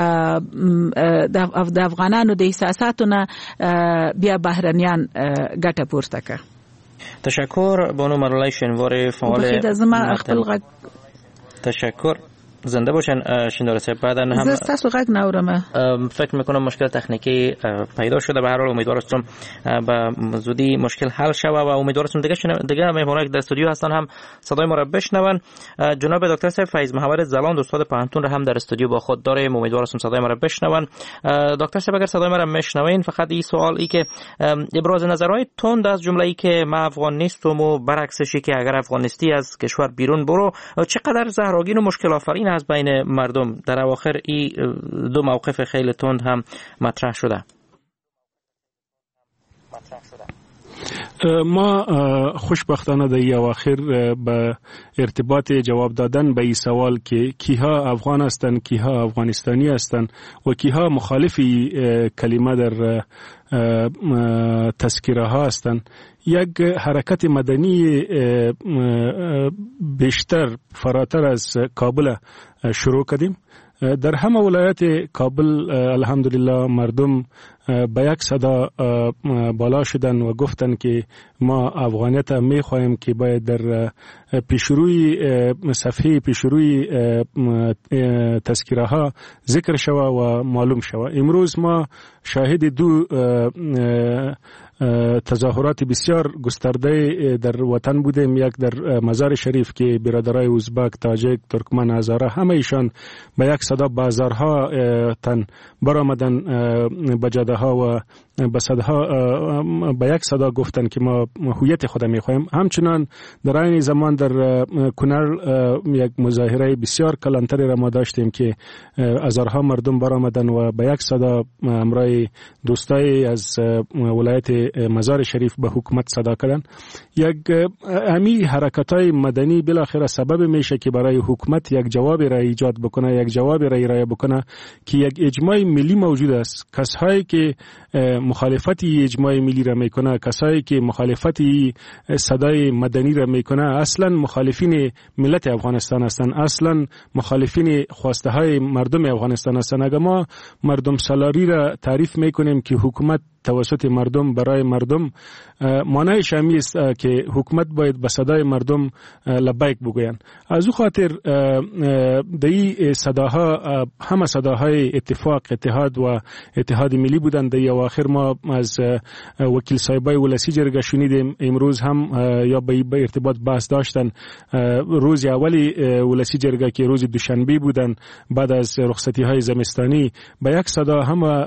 د افغانانو د احساساتو نه بیا بهرنیان ګټه پورته کړي. تشکر بانو ملالۍ شینواری فعال تشکر زنده باشن شیندار صاحب. بعدا هم زستاسو غږ ناورم فکر میکنم مشکل تکنیکی پیدا شده. به هر حال امیدوارم به زودی مشکل حل شود و امیدوارم دیگه دیگه مهمانان که در استودیو هستن هم صدای ما را بشنون. جناب دکتر صاحب فیض محمد زلاند استاد پانتون را هم در استودیو با خود داریم. امیدوارم صدای ما را بشنون. دکتر صاحب اگر صدای ما را میشنوین فقط این سوال ای که ابراز نظرهای تند از جمله ای که ما افغان نیستم و برعکسش که اگر افغان نیستی از کشور بیرون برو چقدر زهراگین و مشکل آفرین از بین مردم. در اواخر این دو موقف خیلی تند هم مطرح شده. ما خوشبختانه در این اواخر به ارتباط جواب دادن به این سوال که کیها افغان هستند، کیها افغانستانی هستند و کیها مخالفی کلمه در تذکره ها هستند، یک حرکت مدنی بیشتر فراتر از کابل شروع کردیم. در همه ولایت کابل الحمدلله مردم به یک صدا بالا شدن و گفتن که ما افغانیت می خواهیم که باید در پیشروی صفحه پیشروی تذکره ها ذکر شوه و معلوم شوه. امروز ما شاهد دو تظاهرات بسیار گسترده در وطن بودیم. یک در مزار شریف که برادرای ازبک، تاجک، ترکمن، هزاره همه ایشان به یک صدا بازارها تن برآمدن، به جاده ها و به صدها به یک صدا گفتن که ما هویت خود میخوایم. همچنان در این زمان در کنر یک مظاهره بسیار کلانتری را ما داشتیم که هزارها مردم برآمدن و به یک صدا امرای دوستای از ولایت مزار شریف به حکومت صدا کردن. یک امی حرکتای مدنی بالاخره سبب میشه که برای حکومت یک جواب را ایجاد بکنه، یک جواب را ارائه بکنه که یک اجماع ملی موجود است. کسایی که مخالفتی اجماع ملی را میکنه، کسایی که مخالفتی صدای مدنی را میکنه، اصلا مخالفین ملت افغانستان هستند، اصلا مخالفین خواسته های مردم افغانستان هستند. اگر ما مردم سالاری را تعریف میکنیم که حکومت توسط مردم برای مردم، معنیش همی است که حکومت باید به صدای مردم لبیک بگویند. از او خاطر دی صداها همه صداهای اتفاق، اتحاد و اتحاد ملی بودند. دی اواخر ما از وکیل صاحبای ولسی جرگه شنیدیم، امروز هم یا به ارتباط بحث داشتن. روز اولی ولسی جرگه که روز دوشنبه بودن بعد از رخصتی های زمستانی، به یک صدا همه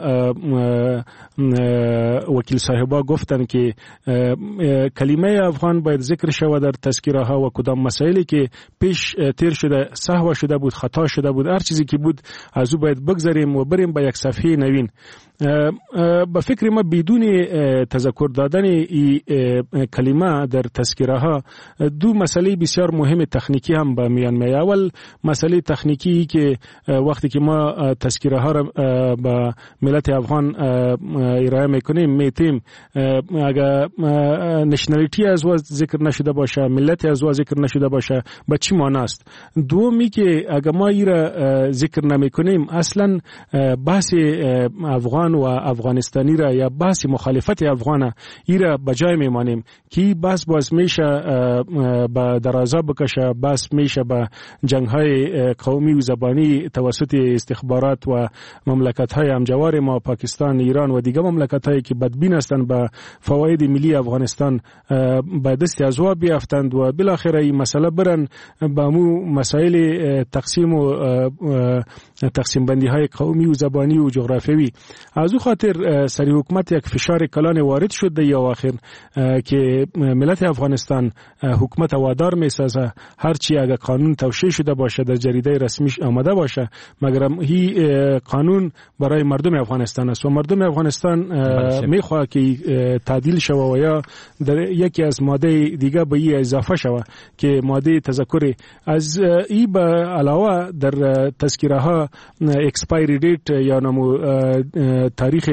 وکیل صاحبا گفتن که کلمه افغان باید ذکر شود در تذکره ها و کدام مسائلی که پیش تیر شده، سهو شده بود، خطا شده بود، هر چیزی که بود از او باید بگذاریم و بریم به یک صفحه نوین. به فکر ما بدون تذکر دادن این کلمه در تذکره ها دو مسئله بسیار مهم تکنیکی هم به میان میاد. اول مسئله تکنیکی که وقتی که ما تذکره ها را به ملت افغان ارائه میکنیم میتیم اگر نشنالیتی از واز ذکر نشده باشه، ملت از واز ذکر نشده باشه، به چی معنی است؟ دومی که اگر ما این را ذکر نمیکنیم اصلا بحث افغان و افغانستانی را یا بحث مخالفت افغان ای را بجای میمانیم که بحث باز میشه به درازا بکشه، بحث میشه به جنگ های قومی و زبانی توسط استخبارات و مملکت های همجوار ما، پاکستان، ایران و دیگر مملکت هایی که بدبین هستند به فواید ملی افغانستان به دست ازوا بیافتند و بالاخره این مسئله برن به مو مسائل تقسیم و تقسیم بندی های قومی و زبانی و جغرافیایی. از او خاطر سری حکومت یک فشار کلان وارد شد در اواخر که ملت افغانستان حکومت وادار میسازه هرچی اگر قانون توشیح شده باشه در جریده رسمیش آمده باشه، مگر هی قانون برای مردم افغانستان است و مردم افغانستان میخواد که تعدیل شوه و یا در یکی از ماده دیگه به این اضافه شوه که ماده تذکر از این به علاوه در تذکره ها اکسپایری دیت یا نمو تاریخ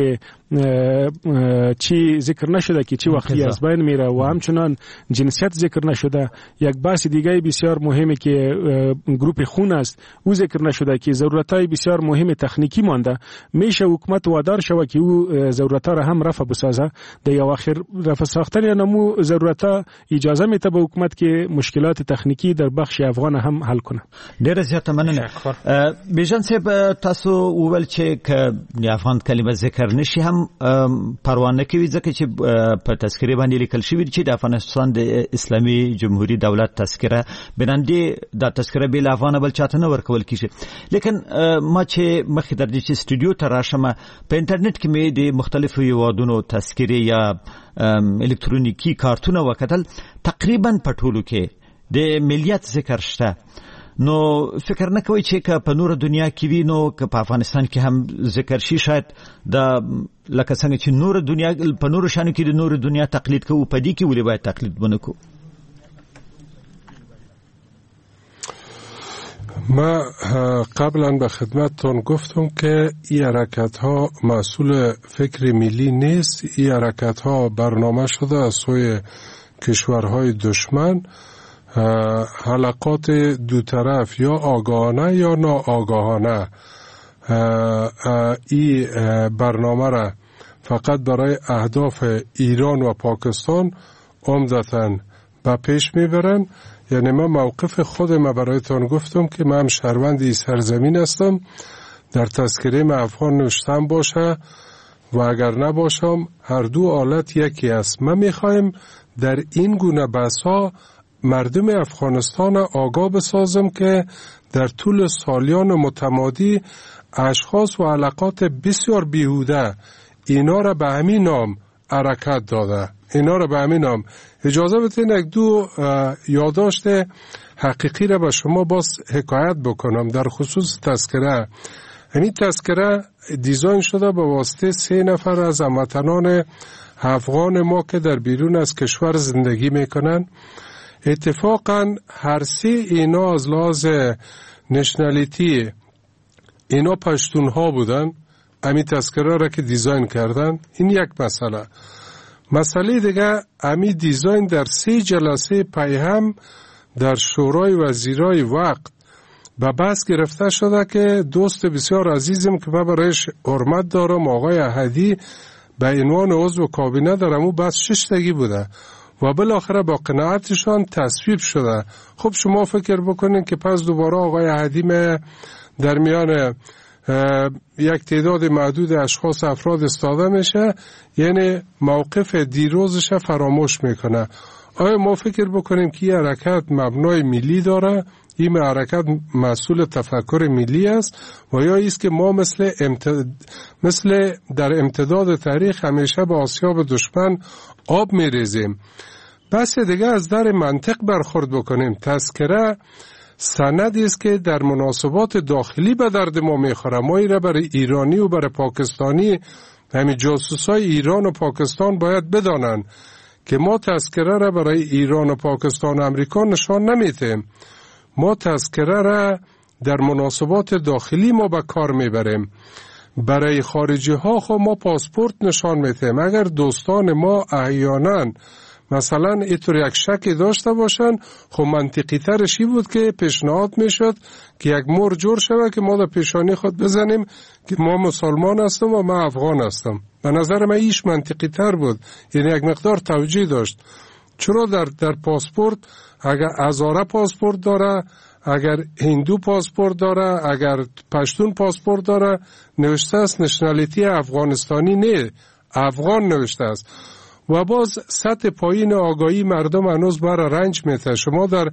چی ذکر نشده که چی وقتی از بین میره و همچنان جنسیت ذکر نشده. یک بحث دیگه بسیار مهمه که گروپ خون است او ذکر نشده که ضرورتای بسیار مهم تکنیکی مانده. میشه حکومت وادار شوه که او ضرورتا را هم رفع بسازه. در اواخر رفع ساختن یا نمو ضرورتا اجازه میته به حکومت که مشکلات تکنیکی در بخش افغان هم حل کنه. ډیر زیاته مننه. بیژن صاحب تاسو وویل چې د افغان کلمه ذکر نشي هم پروانه کوي ځکه چې په تذکره باندې لیکل شوی چې د افغانستان د اسلامي جمهوریت دولت تذکره بناندې د تذکره بل افغان بل چاته نه ورکول کیږي. لیکن ما چې مخکې در دې استودیو ته راشم په انټرنیټ کې مې د مختلفو هیوادونو تذکره یا الکترونیکی کارتونه وکتل، تقریبا په ټولو کې د ملیت ذکر شته. نو فکر نه کوي چې که په نور دنیا کې وي نو که په افغانستان کې هم ذکر شي شاید د لکه څنګه چې نور دنیا په نور شانو کې د نور دنیا تقلید کوو په دې کې ولې باید تقلید ونکړو؟ ما قبلا به خدمتتون گفتم که این حرکت ها مسئول فکر ملی نیست. این حرکت ها برنامه شده از سوی کشورهای دشمن، حلقات دو طرف یا آگاهانه یا ناآگاهانه این برنامه را فقط برای اهداف ایران و پاکستان عمدتاً به پیش میبرن. یعنی من موقف خودم برایتان گفتم که من هم شهروند این سرزمین هستم، در تذکره من افغان نوشتم باشه و اگر نباشم هر دو حالت یکی است. من میخوایم در این گونه بحث‌ها مردم افغانستان آگاه بسازم که در طول سالیان متمادی اشخاص و علاقات بسیار بیهوده اینا را به همین نام حرکت داده، اینا را به همین نام. اجازه بدین یک دو یادداشت حقیقی را به شما باز حکایت بکنم در خصوص تذکره. همین تذکره دیزاین شده به واسطه سه نفر از هموطنان افغان ما که در بیرون از کشور زندگی میکنن. اتفاقا هر سه اینا از لحاظ نشنالیتی اینا پشتون ها بودن. همین تذکره را که دیزاین کردن، این یک مسئله. مسئله دیگه، همین دیزاین در سه جلسه پیهم در شورای وزیرای وقت به بحث گرفته شده که دوست بسیار عزیزم که من برایش حرمت دارم، آقای احدی، به عنوان عضو کابینه در همون بحث ششتگی بوده و بالاخره با قناعتشان تصویب شده. خب شما فکر بکنین که پس دوباره آقای احدی در میان یک تعداد محدود اشخاص افراد استاده میشه، یعنی موقف دیروزش فراموش میکنه. آیا ما فکر بکنیم که این حرکت مبنای ملی داره، این حرکت مسئول تفکر ملی است و یا ایست که ما مثل, امتد... مثل در امتداد تاریخ همیشه به آسیاب دشمن آب میریزیم؟ بس دیگه از در منطق برخورد بکنیم. تذکره سندی است که در مناسبات داخلی به درد ما میخوره. ما ایره برای ایرانی و برای پاکستانی، همین جاسوسای ایران و پاکستان باید بدانن که ما تذکره را برای ایران و پاکستان و امریکا نشان نمیتیم. ما تذکره را در مناسبات داخلی ما به کار میبریم. برای خارجی ها خب ما پاسپورت نشان میتیم. اگر دوستان ما احیانا مثلا اینطور یک شکی داشته باشن، خب منطقی ترش این بود که پیشنهاد میشد که یک مور جور شود که ما در پیشانی خود بزنیم که ما مسلمان هستم و ما افغان هستم. به نظر من ایش منطقی تر بود، یعنی یک مقدار توجیه داشت. چرا در در پاسپورت اگر هزاره پاسپورت داره، اگر هندو پاسپورت داره، اگر پشتون پاسپورت داره، نوشته است نشنالیتی افغانستانی، نه افغان نوشته است. و باز سطح پایین آگاهی مردم هنوز برای رنج میته. شما در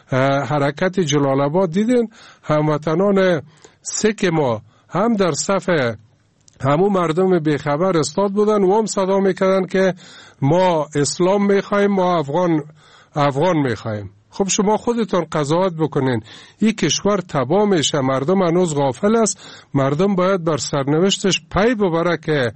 حرکت جلال آباد دیدین هموطنان سیک ما هم در صف همون مردم بیخبر استاد بودن و هم صدا میکردن که ما اسلام میخوایم، ما افغان افغان میخوایم. خب شما خودتون قضاوت بکنین. این کشور تباه میشه، مردم هنوز غافل است. مردم باید بر سرنوشتش پی ببره که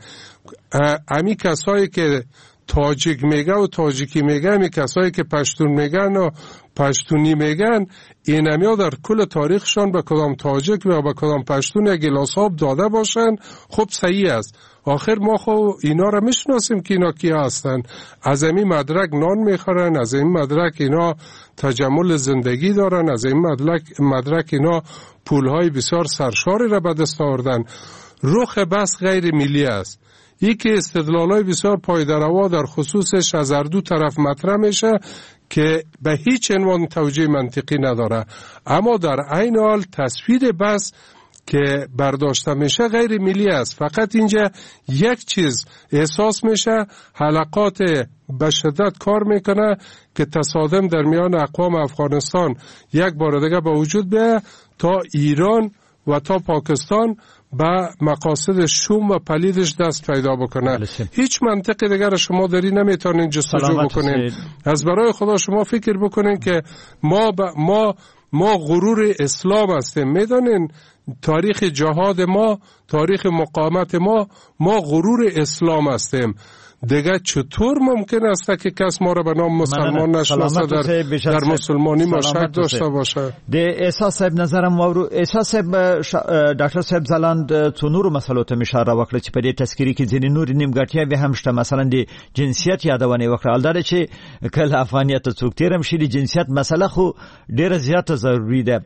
امی کسایی که تاجیک میگه و تاجیکی میگه، امی کسایی که پشتون میگن و پشتونی میگن، این همیا در کل تاریخشان به کدام تاجیک و به کدام پشتون یک گلاس آب داده باشن، خب صحیح است. آخر ما خب اینا را میشناسیم که اینا کیا هستن. از این مدرک نان میخورن، از این مدرک اینا تجمل زندگی دارن، از این مدرک, مدرک اینا پولهای بسیار سرشاری را به دست آوردن. رخ بس غیر ملی است. یکی استدلالای بسیار پایداروا در خصوصش از هر دو طرف مطرح میشه که به هیچ عنوان توجیه منطقی نداره، اما در عین حال تصویر بس که برداشته میشه غیر ملی است. فقط اینجا یک چیز احساس میشه، حلقات به شدت کار میکنه که تصادم در میان اقوام افغانستان یک بار دیگه به وجود بیاید تا ایران و تا پاکستان به مقاصد شوم و پلیدش دست پیدا بکنه. هیچ منطق دیگر شما داری نمیتونین جستجو بکنین. از برای خدا شما فکر بکنین که ما ب... ما ما غرور اسلام هستیم. میدونین تاریخ جهاد ما، تاریخ مقاومت ما، ما غرور اسلام هستیم. دیگه چطور ممکن است که کس ما را به نام مسلمان نشناسه، در, در مسلمانی ما شک داشته باشه؟ د احساس صاحب نظرم واورو. احساس صاحب ډاکټر صاحب ځلاند څو نورو مسلو ته اشاره وکړه چې په دې تذکری کې ځینې نور نیمګړتیاوې هم شته، مثلا د جنسیت یادونه وکړه. البته چې کله افغانیت څوک تیرم شي د جنسیت مسله خو ډیره زیاته ضروری ده،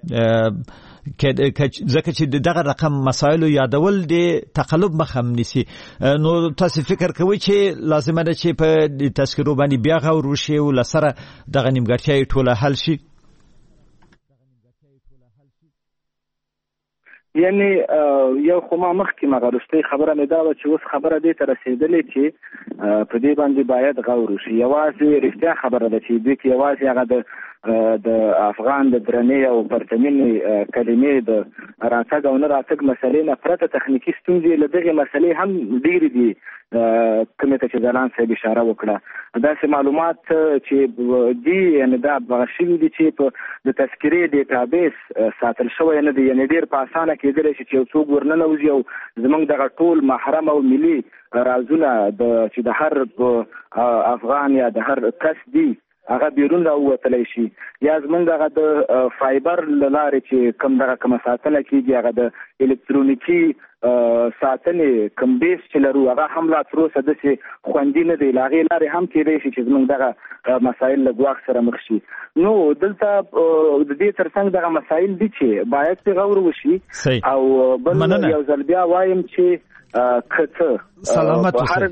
ځکه چې دغه رقم مسایل یادول د تقلب مخه نیسي. نو تاسو فکر کوئ چې لازمه ده چې په تذکرو باندې بیا غور وشي او لسره دغه نیمګړتیاوې ټوله حل شي؟ یعنی یو خو ما مخکې مغرستې خبره مې دا وه چې اوس خبره دې ته رسېدلې چې په دې باندې باید غور وشي. یوازې رښتیا خبره ده چې دې کې یوازې هغه د د افغان د درنې او پرتمینې کلمې د راتګ او نه راتګ مسلې نه پرته تخنیکي ستونزې له دغې مسلې هم ډېرې دي کومې ته چې ځلان صاحب اشاره وکړه. داسې معلومات چې دي یعنې دا هغه شوي دي چې په د تذکرې ډیټابیس ساتل شوی نه دی، یعنې ډېر په اسانه کېدلی شي چې یو څوک ورننوځي او زموږ دغه ټول محرم او ملي رازونه د چې د هر افغان یا د هر کس دي هغه بیرون راووتلی شي، یا زمونږ هغه د فایبر له لارې چې کوم دغه کومه ساتنه کېږي، هغه د الکترونیکي ساتنې کوم بیس چې لرو هغه هم لا تر اوسه داسې خوندي نه دی. له هغې لارې هم کېدی شي چې زمونږ دغه مسایل له ګواښ سره مخ شي. نو دلته د دې تر څنګ دغه مسایل دي چې باید پرې غور وشي. او بل یو ځل بیا وایم چې کته سلامت اوسه.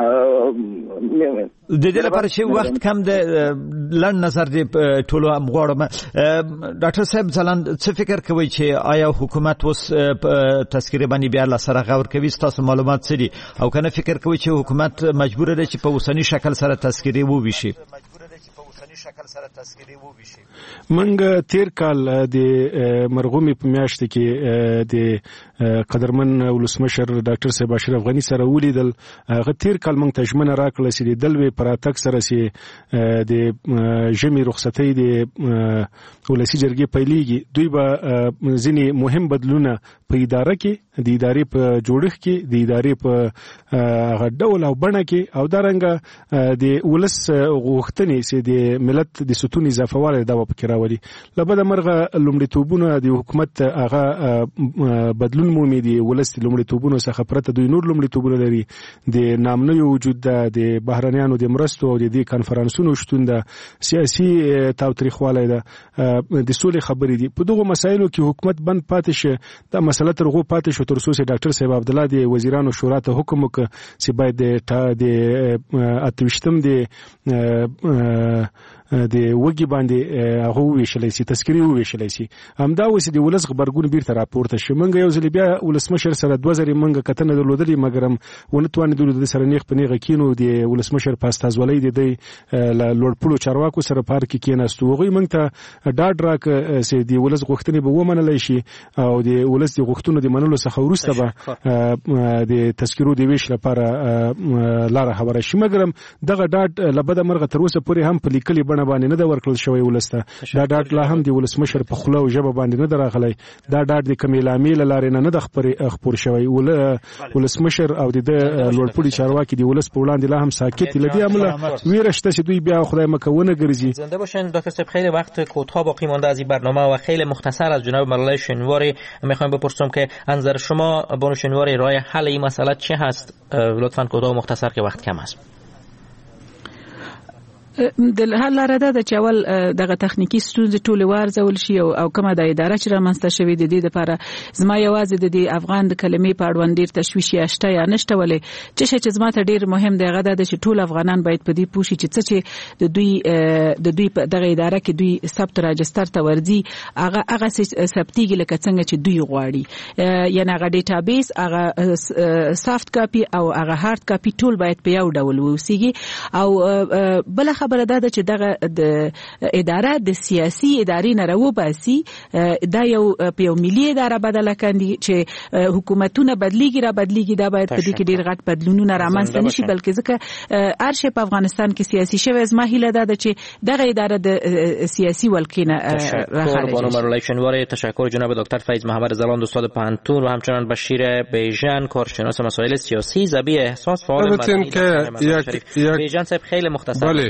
د دې لپاره چې وخت کم دی لنډ نظر دی ټولو هم غواړم. ډاکټر صاحب ځلاند څه فکر کوئ چې آیا حکومت اوس تذکرې باندې بیا له سره غور کوي؟ ستاسو معلومات څه دي؟ او کنه فکر کوئ چې حکومت مجبور دی چې په اوسني شکل سره تذکرې وویشي؟ منګ تیر کال د مرغومي په میاشت کې د قدرمن ولسمشر ډاکټر صاحب اشرف غنی سره ولیدل. هغه تیر کال موږ ته ژمنه راکړه چې د دلوي پراتک سره سي د جمی رخصتۍ د ولسی جرګې پیلېږي. دوی به ځینې مهم بدلونه په اداره کې، د ادارې په جوړښت کې، د ادارې په غډول او بڼه کې او دارنګه د ولس غوښتنې چې د ملت د ستون اضافه والی دا پکې راولي. لبد مرغه لومړیتوبونه د حکومت هغه بدلون مومي، د ولس لومړیتوبونو څخه پرته دوی نور لومړیتوبونه لري. د نامنوي وجود ده، د بهرنیانو د مرستو او د دې کانفرنسونو شتون ده، سیاسي تاوتریخوالی ده، د سولې خبرې دي. په دغه مسایلو کې حکومت بند پاتې شه، دا مسله تر هغو پاتې شو تر څو چې ډاکټر صاحب عبدالله د وزیرانو شورا ته حکم وکړ چې باید د اته ویشتم د د وګي باندې هغه ویشلای شي، تذکری ویشلای شي. همدا اوس د ولس خبرګون بیرته راپورته شي. منګ یو ځل بیا ولسمشر سره دوه زره منګ کتنه درلودلې، مګرم ونه توانې درلودل سره نیغ په نیغه کینو د ولسمشر پاستازولۍ د دی لوړپوړو چارواکو سره پارک کې کېناستو. هغوی منګ ته ډاډ راک چې د ولس غوښتنې به ومنلی شي او د ولس د غوښتنو د منلو څخه وروسته به د تذکرو د ویش لپاره لاره هواره شي. مګرم دغه ډاډ لبده مرغه تر اوسه پورې هم په لیکلي بڼه باندې نه دا ورکړل شوی ولسته. دا ډاډ لا هم د ولسمشر په خوله او ژبه باندې نه دراغلی. دا ډاډ د کمې لامې له لارې نه نه د خپور شوی. ولسمشر او د لوړپوړي چارواکي د ولس په وړاندې لا هم ساکت دي. له دې امله ویره شته چې دوی بیا خدای مکونه ګرځي. زنده باشین دکتر صاحب. خیلی وقت کوتاه باقی مانده از این برنامه و خیلی مختصر از جناب ملالای شنواری میخوایم بپرسم که از نظر شما بانو شنواری راه حل این مسئله چه هست؟ لطفاً کوتاه و مختصر که وقت کم است. د حل لاره ده چې اول دغه تخنیکی ستونزې ټولې وارزول شي او کومه د اداره چې رامنځته شوې د دې لپاره زما یوازې د دې افغان د کلمې په اړوند ډېر تشویش شته یا نشته، ولې چې چې زما ته ډېر مهم دی هغه دا چې ټول افغانان باید په دې پوه شي چې څه چې د دوی د دوی په دغه اداره کې دوی ثبت راجستر ته ورځي هغه هغه ثبتېږي لکه څنګه چې دوی غواړي. یعنې هغه ډیټابیس، هغه سافت کاپي او هغه هارد کاپي ټول باید په یو ډول واوسیږي. او بل خبره ده چې دغه د اداره د سیاسي ادارې نه راوباسي دا یو په یو ملي اداره بدله کړي چې حکومتونه بدلیږي را بدلیږي دا باید په دې کې ډیر غټ بدلونونه رامنځته نشي بلکې ځکه ارشه په افغانستان کې سیاسي شوی زما هیله ده چې دغه اداره د سیاسي ولکینه تشکر بانو مرولای شنواری. تشکر جناب دکتر فیض محمد زلاند استاد پانتون و همچنان بشیر بیژن کارشناس مسائل سیاسی زبی احساس فعال مدنی که یک یک بیژن صاحب خیلی مختصر بله.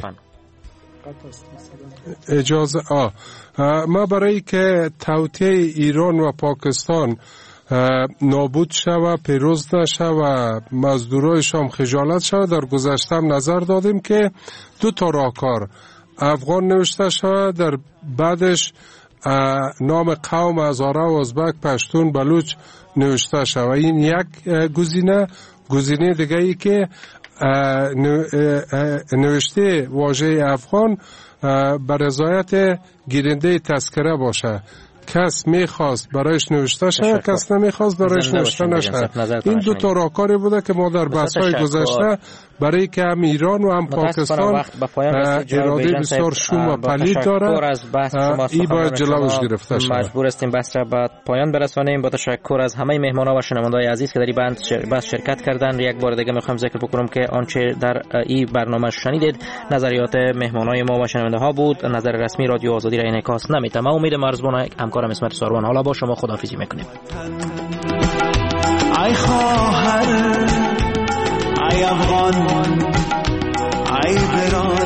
اجازه آه. ما برای که توطئه ایران و پاکستان نابود شوه، پیروز نشه و مزدورایش هم خجالت شوه، در گذشته هم نظر دادیم که دو تا راهکار افغان نوشته شوه، در بعدش نام قوم هزاره، ازبک، پشتون، بلوچ نوشته شوه. این یک گزینه. گزینه دیگه ای که نوشته واژه افغان بر رضایت گیرنده تذکره باشه. کس میخواست برایش نوشته شه، کس نمیخواست برایش نوشته نشه. این دو تا راهکاری بوده که ما در بحث‌های گذشته برای که هم ایران و هم پاکستان اراده بسیار شوم و پلید داره، این باید جلوش گرفته شود. مجبور هستیم بحث را به پایان برسانیم. با تشکر از همه مهمانان و شنوندگان عزیز که در این بحث شرکت کردند. یک بار دیگه میخوام ذکر بکنم که آنچه در این برنامه شنیدید نظریات مهمانان ما و شنونده ها بود. نظر رسمی رادیو آزادی را انعکاس نمی‌کنه. ما امید مرزبان همکارم اسمت ساروان حالا با شما خداحافظی میکنیم. ای خواهر ای افغان ای برادر